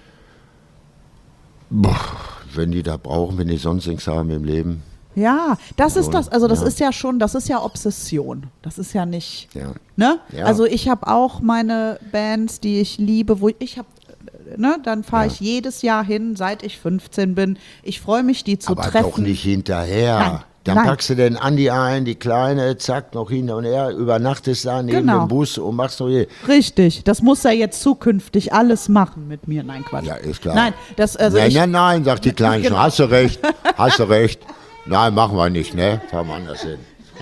S4: Boah, wenn die da brauchen, wenn die sonst nichts haben im Leben.
S3: Ja, das ist das, also das
S4: Ja.
S3: ist ja schon, das ist ja Obsession. Das ist ja nicht,
S4: Ja.
S3: ne?
S4: Ja.
S3: Also ich habe auch meine Bands, die ich liebe, wo ich habe, ne, dann fahre
S4: Ja.
S3: ich jedes Jahr hin, seit ich fünfzehn bin. Ich freue mich, die zu
S4: Aber
S3: treffen.
S4: doch nicht hinterher.
S3: Nein,
S4: Dann
S3: nein.
S4: packst du den Andi ein, die Kleine, zack, noch hin und her, übernachtest da neben
S3: Genau.
S4: dem Bus und machst noch hier.
S3: Richtig, das muss er jetzt zukünftig alles machen mit mir. Nein, Quatsch.
S4: Ja, ist klar.
S3: Nein, das, also
S4: nein,
S3: ich,
S4: nein, nein, sagt die Kleine schon,
S3: Genau.
S4: hast du recht, hast du recht. Nein, machen wir nicht, ne? Fahren wir anders hin.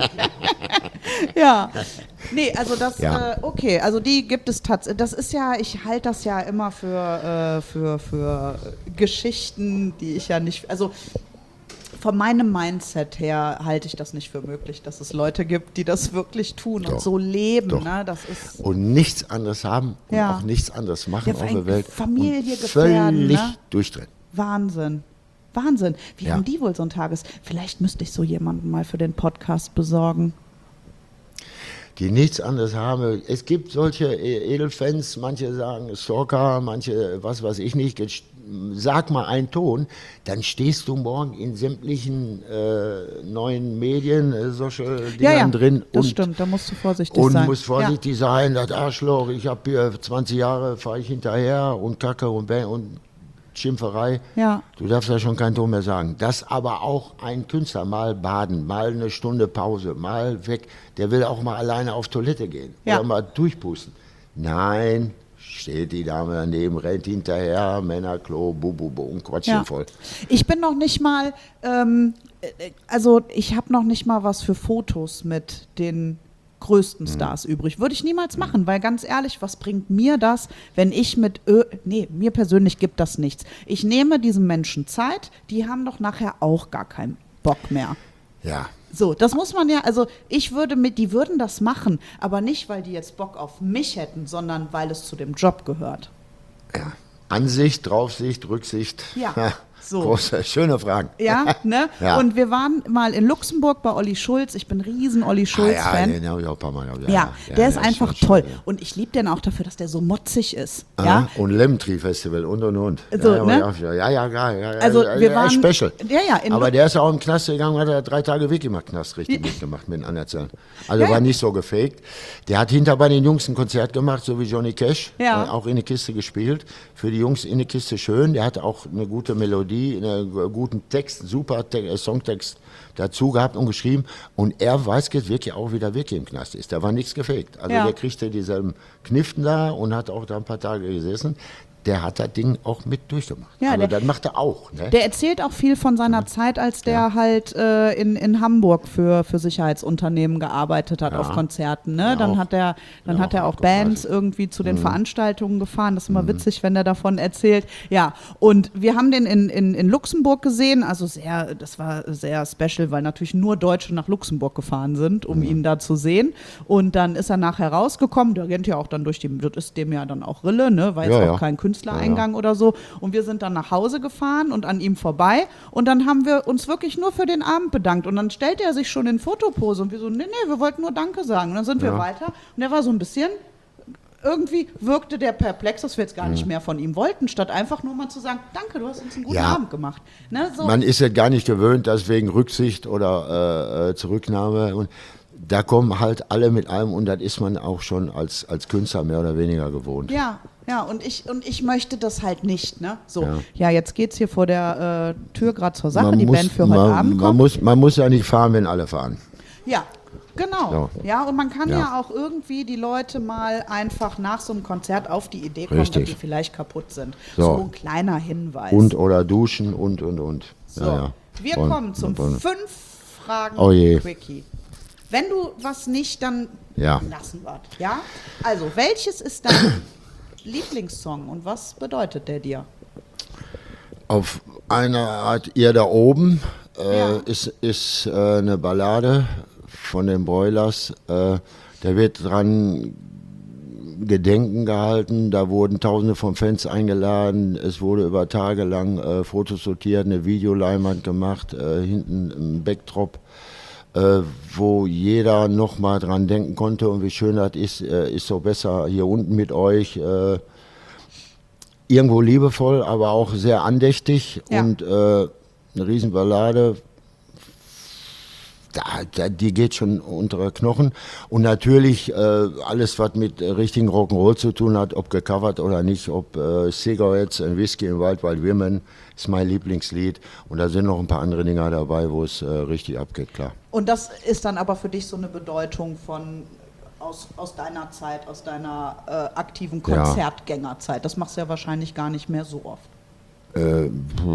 S3: ja. Nee, also das,
S4: Ja.
S3: äh, okay, also die gibt es tatsächlich, das ist ja, ich halte das ja immer für, äh, für, für Geschichten, die ich ja nicht, also von meinem Mindset her halte ich das nicht für möglich, dass es Leute gibt, die das wirklich tun und
S4: Doch,
S3: so leben,
S4: doch.
S3: ne, das ist,
S4: Und nichts anderes haben und
S3: Ja.
S4: auch nichts anderes machen
S3: Ja,
S4: auf
S3: vor
S4: der
S3: allem
S4: Welt.
S3: Familie
S4: und
S3: gefährden,
S4: völlig
S3: ne?
S4: durchdrehen.
S3: Wahnsinn. Wahnsinn. Wie
S4: Ja.
S3: haben die wohl so ein Tages? Vielleicht müsste ich so jemanden mal für den Podcast besorgen.
S4: Die nichts anderes haben. Es gibt solche E- Edelfans, manche sagen Stalker, manche was weiß ich nicht. Jetzt sag mal einen Ton, dann stehst du morgen in sämtlichen äh, neuen Medien, äh, Social
S3: Ja,
S4: Dingern
S3: ja,
S4: drin.
S3: das
S4: und
S3: stimmt, da musst du vorsichtig
S4: Und
S3: sein.
S4: muss vorsichtig sein, das Arschloch, ich habe hier zwanzig Jahre, fahre ich hinterher und Kacke und Bang und Schimpferei.
S3: Ja.
S4: Du darfst ja schon keinen Ton mehr sagen. Dass aber auch ein Künstler mal baden, mal eine Stunde Pause, mal weg, der will auch mal alleine auf Toilette gehen
S3: Ja.
S4: oder mal durchpusten. Nein, steht die Dame daneben, rennt hinterher, Männerklo, bu, bu, bu und quatscht
S3: Ja.
S4: ihn voll.
S3: Ich bin noch nicht mal, ähm, äh, also ich habe noch nicht mal was für Fotos mit den größten Stars übrig. Würde ich niemals machen, weil ganz ehrlich, was bringt mir das, wenn ich mit, Ö nee, mir persönlich gibt das nichts. Ich nehme diesen Menschen Zeit, die haben doch nachher auch gar keinen Bock mehr.
S4: Ja.
S3: So, das muss man ja, also ich würde mit, die würden das machen, aber nicht, weil die jetzt Bock auf mich hätten, sondern weil es zu dem Job gehört.
S4: Ja. Ansicht, Draufsicht, Rücksicht.
S3: Ja, so.
S4: Große, schöne Fragen.
S3: Ja, ne?
S4: Ja.
S3: Und wir waren mal in Luxemburg bei Olli Schulz. Ich bin riesen Olli Schulz-Fan.
S4: Ah, ja, den habe ich auch ein paar Mal. Ja,
S3: Ja, der ist
S4: schon
S3: einfach
S4: schon,
S3: toll.
S4: ja.
S3: Und ich liebe den auch dafür, dass der so motzig ist.
S4: Ah,
S3: Ja?
S4: Und Lemon Tree Festival und und und.
S3: So,
S4: ja,
S3: ne?
S4: ja, ja, ja, ja, ja,
S3: Also,
S4: ja,
S3: wir
S4: ja,
S3: waren-
S4: special.
S3: Ja, ja, in
S4: Aber
S3: Lu-
S4: der ist auch im Knast gegangen, hat er drei Tage Wiki mal Knast richtig mitgemacht mit den Anerzählen. Also
S3: Ja,
S4: war
S3: ja.
S4: nicht so gefaked. Der hat hinter bei den Jungs ein Konzert gemacht, so wie Johnny Cash.
S3: Ja.
S4: Äh, auch in der Kiste gespielt. Für die Jungs in der Kiste schön. Der hat auch eine gute Melodie, einen guten Text, super Te äh, Songtext dazu gehabt und geschrieben. Und er weiß jetzt wirklich auch, wie der Wiki im Knast ist. Da war nichts gefaked. Also
S3: Ja.
S4: der kriegte dieselben Kniften da und hat auch da ein paar Tage gesessen. Der hat das Ding auch mit durchgemacht.
S3: Ja,
S4: also
S3: der-
S4: das macht er auch. Ne?
S3: Der erzählt auch viel von seiner Zeit, als der halt äh, in, in Hamburg für, für Sicherheitsunternehmen gearbeitet hat
S4: Ja.
S3: auf Konzerten. Ne?
S4: Ja,
S3: dann
S4: auch.
S3: hat er, dann
S4: Ja,
S3: hat er
S4: auch
S3: auch Bands
S4: Hardcore-mäßig.
S3: irgendwie zu den Veranstaltungen gefahren. Das ist immer witzig, wenn er davon erzählt. Ja, und wir haben den in, in, in Luxemburg gesehen. Also sehr, das war sehr special, weil natürlich nur Deutsche nach Luxemburg gefahren sind, um ihn da zu sehen. Und dann ist er nachher rausgekommen. Der rennt ja auch dann durch die, das ist dem ja dann auch Rille, ne? Weil
S4: Ja,
S3: es
S4: ja.
S3: auch kein Künstlereingang oder so. Und wir sind dann nach Hause gefahren und an ihm vorbei. Und dann haben wir uns wirklich nur für den Abend bedankt. Und dann stellte er sich schon in Fotopose und wir so, nee, nee, wir wollten nur Danke sagen. Und dann sind wir
S4: Ja.
S3: weiter. Und er war so ein bisschen, irgendwie wirkte der perplex, dass wir jetzt gar nicht mehr von ihm wollten, statt einfach nur mal zu sagen, danke, du hast uns einen guten
S4: Ja.
S3: Abend gemacht. Ne, so.
S4: Man ist ja gar nicht gewöhnt, dass wegen Rücksicht oder äh, äh, Zurücknahme. Und da kommen halt alle mit allem und das ist man auch schon als, als Künstler mehr oder weniger gewohnt.
S3: Ja, ja, und ich, und ich möchte das halt nicht, ne? So, ja,
S4: Ja.
S3: jetzt geht's hier vor der äh, Tür gerade zur Sache,
S4: Man
S3: die
S4: muss-
S3: Band für heute
S4: man,
S3: Abend
S4: man
S3: kommt.
S4: muss, man muss ja nicht fahren, wenn alle fahren.
S3: Ja, genau.
S4: So.
S3: Ja, und man kann ja.
S4: Ja.
S3: auch irgendwie die Leute mal einfach nach so einem Konzert auf die Idee kommen,
S4: Richtig.
S3: dass die vielleicht kaputt sind.
S4: So.
S3: So, ein kleiner Hinweis.
S4: Und oder duschen und und und.
S3: so,
S4: Ja, ja.
S3: wir
S4: Und-
S3: kommen zum
S4: und-
S3: fünf Fragen
S4: Oh je.
S3: Quickie. Wenn du was nicht, dann
S4: Ja.
S3: lassen wir es. Ja? Also, welches ist dein Lieblingssong und was bedeutet der dir?
S4: Auf eine Art Ihr da oben äh,
S3: Ja.
S4: ist, ist äh, eine Ballade von den Broilers. Äh, da wird dran Gedenken gehalten, da wurden Tausende von Fans eingeladen, es wurde über Tage lang äh, Fotos sortiert, eine Videoleinwand gemacht, äh, hinten im Backdrop, äh, wo jeder nochmal dran denken konnte und wie schön das ist, äh, ist so besser hier unten mit euch, äh, irgendwo liebevoll, aber auch sehr andächtig
S3: Ja.
S4: und äh, eine Riesenballade. Da, da, die geht schon unter Knochen. Und natürlich äh, alles, was mit äh, richtigen Rock'n'Roll zu tun hat, ob gecovert oder nicht, ob äh, Cigarettes and Whiskey in Wild Wild Women, ist mein Lieblingslied. Und da sind noch ein paar andere Dinger dabei, wo es äh, richtig abgeht, klar.
S3: Und das ist dann aber für dich so eine Bedeutung von aus, aus deiner Zeit, aus deiner äh, aktiven
S4: Ja.
S3: Konzertgängerzeit. Das machst du ja wahrscheinlich gar nicht mehr so oft.
S4: Äh,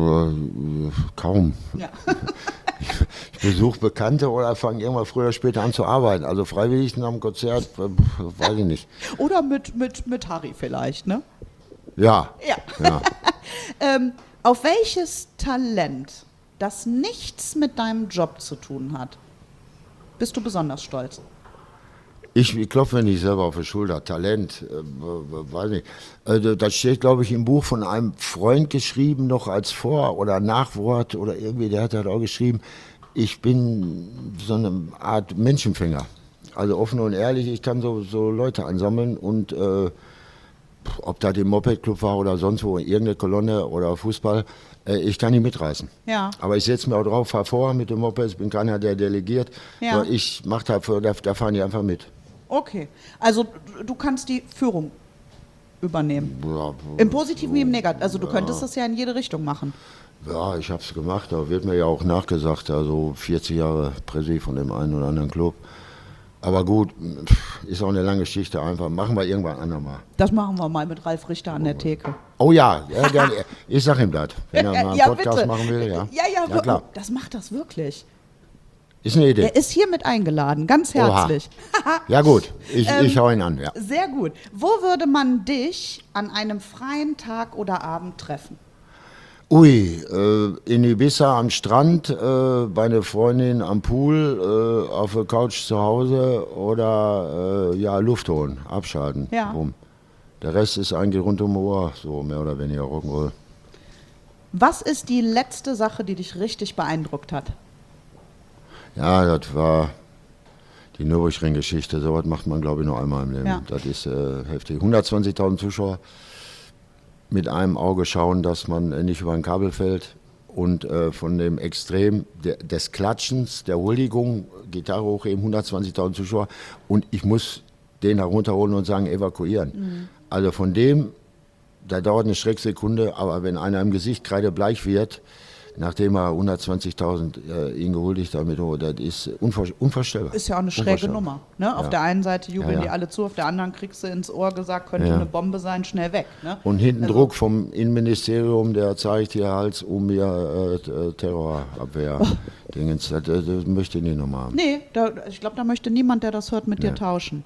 S4: kaum.
S3: Ja.
S4: Ich besuche Bekannte oder fange irgendwann früher oder später an zu arbeiten. Also freiwillig nach dem Konzert, äh, weiß ich nicht.
S3: Oder mit, mit, mit Harry vielleicht, ne?
S4: Ja.
S3: Ja.
S4: ja.
S3: Ähm, auf welches Talent, das nichts mit deinem Job zu tun hat, bist du besonders stolz?
S4: Ich, ich klopfe mir nicht selber auf die Schulter. Talent, äh, weiß nicht. Äh, das steht, glaube ich, im Buch von einem Freund geschrieben, noch als Vor- oder Nachwort oder irgendwie, der hat halt auch geschrieben, ich bin so eine Art Menschenfänger. Also offen und ehrlich, ich kann so, so Leute ansammeln und äh, ob das im Moped-Club war oder sonst wo, irgendeine Kolonne oder Fußball, äh, ich kann die mitreißen.
S3: Ja.
S4: Aber ich setze mir auch drauf, fahr vor mit dem Moped, ich bin keiner, der delegiert.
S3: Ja.
S4: So, ich mach da, da, da fahren die einfach mit.
S3: Okay, also du- du kannst die Führung übernehmen.
S4: Ja,
S3: Im Positiven wie im Negativen. Also du könntest das ja in jede Richtung machen.
S4: Ja, ich habe es gemacht, da wird mir ja auch nachgesagt, also vierzig Jahre Präsi von dem einen oder anderen Club. Aber gut, ist auch eine lange Geschichte einfach. Machen wir irgendwann andermal.
S3: Das machen wir mal mit Ralf Richter an der Theke.
S4: Oh ja, ja gerne. Ich sag ihm das, wenn er mal einen
S3: Ja,
S4: Podcast
S3: bitte.
S4: machen will. Ja,
S3: Ja, ja,
S4: ja klar.
S3: oh, das macht das wirklich.
S4: Ist eine Idee.
S3: Er ist hiermit eingeladen, ganz
S4: Oha.
S3: herzlich.
S4: Ja gut, ich,
S3: Ähm,
S4: ich hau ihn an. Ja.
S3: Sehr gut. Wo würde man dich an einem freien Tag oder Abend treffen?
S4: Ui, äh, in Ibiza am Strand, äh, bei einer Freundin am Pool, äh, auf der Couch zu Hause oder äh, ja, Luft holen, abschalten.
S3: Ja.
S4: Rum. Der Rest ist eigentlich rund um die Uhr, so mehr oder weniger Rock'n'Roll.
S3: Was ist die letzte Sache, die dich richtig beeindruckt hat?
S4: Ja, das war die Nürburgring-Geschichte. So was macht man, glaube ich, nur einmal im Leben.
S3: Ja.
S4: Das ist äh, heftig. hundertzwanzigtausend Zuschauer mit einem Auge schauen, dass man äh, nicht über ein Kabel fällt. Und äh, von dem Extrem de, des Klatschens, der Huldigung, Gitarre hochheben, hundertzwanzigtausend Zuschauer. Und ich muss den herunterholen und sagen, evakuieren. Mhm. Also von dem, da dauert eine Schrecksekunde, aber wenn einer im Gesicht kreidebleich wird, nachdem er hundertzwanzigtausend äh, ihn gehuldigt damit, oh, das ist unvor, unvorstellbar.
S3: Ist ja auch eine schräge Nummer. Ne? Auf
S4: Ja.
S3: der einen Seite jubeln
S4: Ja, ja.
S3: die alle zu, auf der anderen kriegst du ins Ohr gesagt, könnte
S4: Ja.
S3: eine Bombe sein, schnell weg. Ne?
S4: Und hinten
S3: Also-
S4: Druck vom Innenministerium, der zeigt hier Hals um mir äh, Terrorabwehr. Dingens, das, das, das möchte ich nicht nochmal haben.
S3: Nee, da, ich glaube, da möchte niemand, der das hört, mit dir
S4: Nee.
S3: tauschen.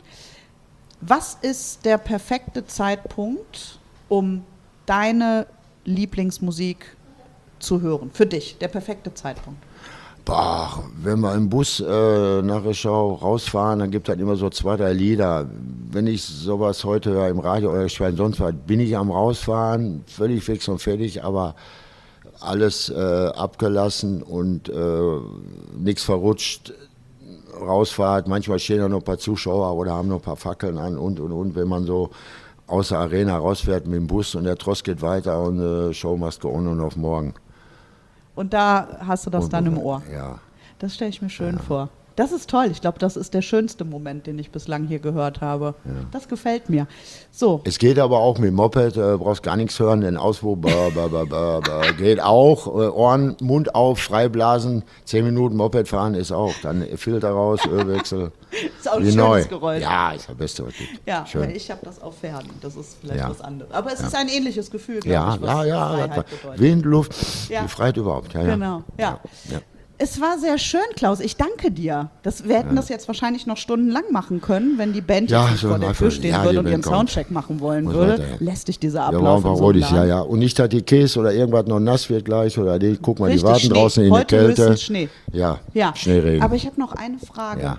S3: Was ist der perfekte Zeitpunkt, um deine Lieblingsmusik zu hören? Für dich, der perfekte Zeitpunkt.
S4: Boah, wenn wir im Bus äh, nach Reschau rausfahren, dann gibt es halt immer so zwei, drei Lieder. Wenn ich sowas heute höre im Radio oder Schwein sonst was, bin ich am Rausfahren, völlig fix und fertig, aber alles äh, abgelassen und äh, nichts verrutscht. Rausfahrt, manchmal stehen da noch ein paar Zuschauer oder haben noch ein paar Fackeln an und und und, wenn man so aus der Arena rausfährt mit dem Bus und der Tross geht weiter und äh, Show must go on und auf morgen.
S3: Und da hast du das
S4: Und-
S3: dann im Ohr.
S4: Ja.
S3: Das stelle ich mir schön vor. Das ist toll. Ich glaube, das ist der schönste Moment, den ich bislang hier gehört habe. Das gefällt mir. So,
S4: Es geht aber auch mit dem Moped, äh, brauchst gar nichts hören, denn Auswurf bah, bah, bah, bah, bah, geht auch. Äh, Ohren, Mund auf, freiblasen, zehn Minuten Moped fahren ist auch. Dann Filter raus, Ölwechsel.
S3: ist auch ein
S4: Wie
S3: schönes
S4: neu.
S3: Geräusch.
S4: Ja, ist das Beste, was es gibt.
S3: Ja,
S4: Schön.
S3: ich habe das auf Pferden. Das ist vielleicht
S4: Ja.
S3: was anderes. Aber es ist ein ähnliches Gefühl, glaube
S4: Ja,
S3: ich, was
S4: ja, ja.
S3: Freiheit
S4: das war-
S3: bedeutet.
S4: Wind, Luft,
S3: Ja.
S4: die Freiheit überhaupt. Ja, ja.
S3: Genau, ja.
S4: Ja.
S3: Es war sehr schön, Klaus. Ich danke dir. Das, wir hätten das jetzt wahrscheinlich noch stundenlang machen können, wenn die Band
S4: Ja,
S3: jetzt nicht
S4: so
S3: vor der
S4: einfach-
S3: Tür stehen
S4: ja,
S3: würde
S4: die
S3: und ihren
S4: Band kommt.
S3: Soundcheck machen wollen
S4: Muss
S3: würde.
S4: weiter, ja.
S3: Lässt dich dieser
S4: Ja,
S3: Ablauf
S4: brauchen wir
S3: in so einem
S4: Rodis, ja,
S3: Laden.
S4: ja. Und nicht, dass die Käse oder irgendwas noch nass wird gleich oder die, guck mal,
S3: Richtig,
S4: die warten
S3: Schnee.
S4: draußen in
S3: Heute
S4: der Kälte.
S3: höchstens Schnee.
S4: Ja,
S3: Ja,
S4: Schneeregen.
S3: aber ich habe noch eine Frage.
S4: Ja.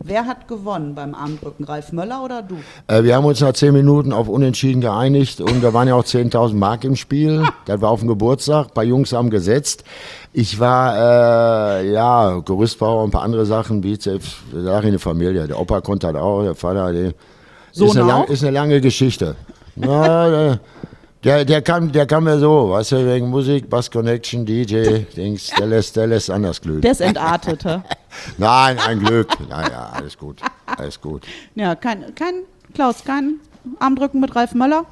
S3: Wer hat gewonnen beim Armdrücken? Ralf Möller oder du?
S4: Äh, wir haben uns nach zehn Minuten auf Unentschieden geeinigt und da waren ja auch zehntausend Mark im Spiel. Das war auf dem Geburtstag. Ein paar Jungs haben gesetzt. Ich war, äh, ja, Gerüstbauer und ein paar andere Sachen, Bizeps, sag ich eine Familie. Der Opa konnte das auch, der Vater, der
S3: Sohn
S4: ist, eine lang,
S3: auch?
S4: ist eine lange Geschichte. Na, der, der, der, kam, der kam mir so, weißt du, wegen Musik, Bass Connection, D J, Dings, der lässt, der lässt anders glühen.
S3: Der ist entartet, hä?
S4: Nein, ein Glück. Naja, alles gut, alles gut.
S3: Ja, kein, kein, Klaus, kein Armdrücken mit Ralf Möller?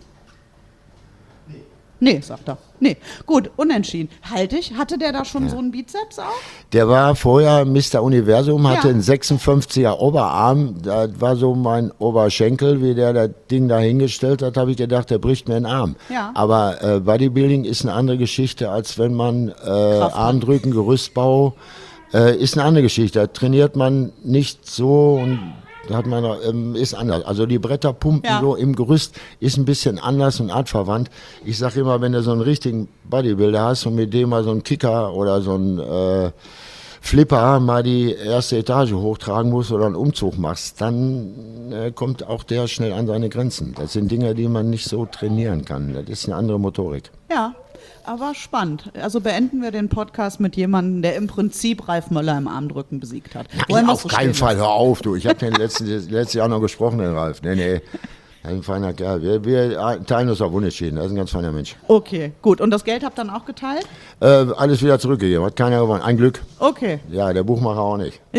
S3: Nee. Nee, sagt er. Nee, gut, unentschieden. Halte ich. Hatte der da schon ja. so einen Bizeps auch?
S4: Der war vorher Mister Universum, hatte
S3: Ja.
S4: einen sechsundfünfziger Oberarm. Das war so mein Oberschenkel, wie der das Ding da hingestellt hat, habe ich gedacht, der bricht mir den Arm.
S3: Ja.
S4: Aber äh, Bodybuilding ist eine andere Geschichte, als wenn man äh, Armdrücken, Gerüstbau, äh, ist eine andere Geschichte. Da trainiert man nicht so und da hat man, ähm, ist anders. Also die Bretter pumpen
S3: Ja.
S4: so im Gerüst ist ein bisschen anders und artverwandt. Ich sage immer, wenn du so einen richtigen Bodybuilder hast und mit dem mal so einen Kicker oder so einen äh, Flipper mal die erste Etage hochtragen musst oder einen Umzug machst, dann äh, kommt auch der schnell an seine Grenzen. Das sind Dinge, die man nicht so trainieren kann. Das ist eine andere Motorik.
S3: Ja, aber spannend. Also beenden wir den Podcast mit jemandem, der im Prinzip Ralf Möller im Armdrücken besiegt hat. Wollen
S4: Nein,
S3: wir
S4: auf
S3: so
S4: keinen
S3: stehen
S4: Fall,
S3: lassen?
S4: hör auf, du. Ich habe den letzten, letztes Jahr noch gesprochen, den Ralf. Nee, nee. Ein feiner Kerl. Wir, wir teilen uns auf Unentschieden. Das ist ein ganz feiner Mensch.
S3: Okay, gut. Und das Geld habt ihr dann auch geteilt?
S4: Äh, alles wieder zurückgegeben. Hat keiner gewonnen. Ein Glück.
S3: Okay.
S4: Ja, der Buchmacher auch nicht.
S3: Ja.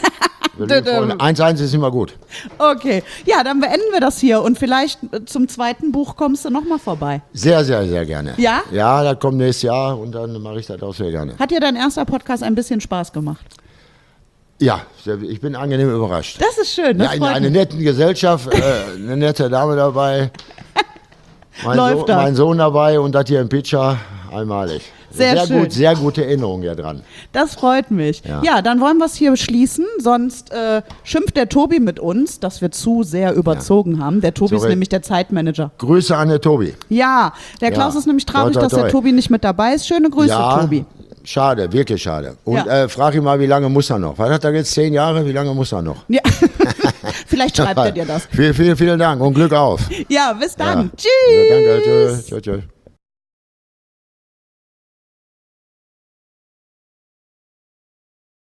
S4: eins eins ist immer gut.
S3: Okay. Ja, dann beenden wir das hier und vielleicht äh, zum zweiten Buch kommst du nochmal vorbei.
S4: Sehr, sehr, sehr gerne.
S3: Ja?
S4: Ja, das kommt nächstes Jahr und dann mache ich das auch sehr gerne.
S3: Hat dir dein erster Podcast ein bisschen Spaß gemacht?
S4: Ja, sehr, ich bin angenehm überrascht.
S3: Das ist schön. Das
S4: Ja, in
S3: freut
S4: einer
S3: mich.
S4: netten Gesellschaft, äh, eine nette Dame dabei. Mein,
S3: Läuft
S4: Sohn,
S3: das.
S4: mein Sohn dabei und das hier im Pitcher, einmalig.
S3: Sehr schön.
S4: Gut, sehr gute Erinnerungen hier dran.
S3: Das freut mich. Ja,
S4: Ja.
S3: dann wollen wir es hier schließen, sonst äh, schimpft der Tobi mit uns, dass wir zu sehr überzogen haben. Der Tobi ist
S4: Sorry.
S3: nämlich der Zeitmanager.
S4: Grüße an den Tobi.
S3: Ja, der Klaus
S4: Ja.
S3: ist nämlich traurig,
S4: Toi, toi,
S3: dass der
S4: toi.
S3: Tobi nicht mit dabei ist. Schöne Grüße,
S4: ja,
S3: Tobi.
S4: schade, wirklich schade. Und
S3: Ja.
S4: äh, frag ihn mal, wie lange muss er noch? Was hat er jetzt? Zehn Jahre? Wie lange muss er noch?
S3: Ja. Vielleicht schreibt er dir das.
S4: Vielen, vielen, vielen Dank und Glück auf.
S3: Ja, bis dann.
S4: Ja.
S3: Tschüss.
S4: Ja, danke, tschüss. Tschüss, tschüss.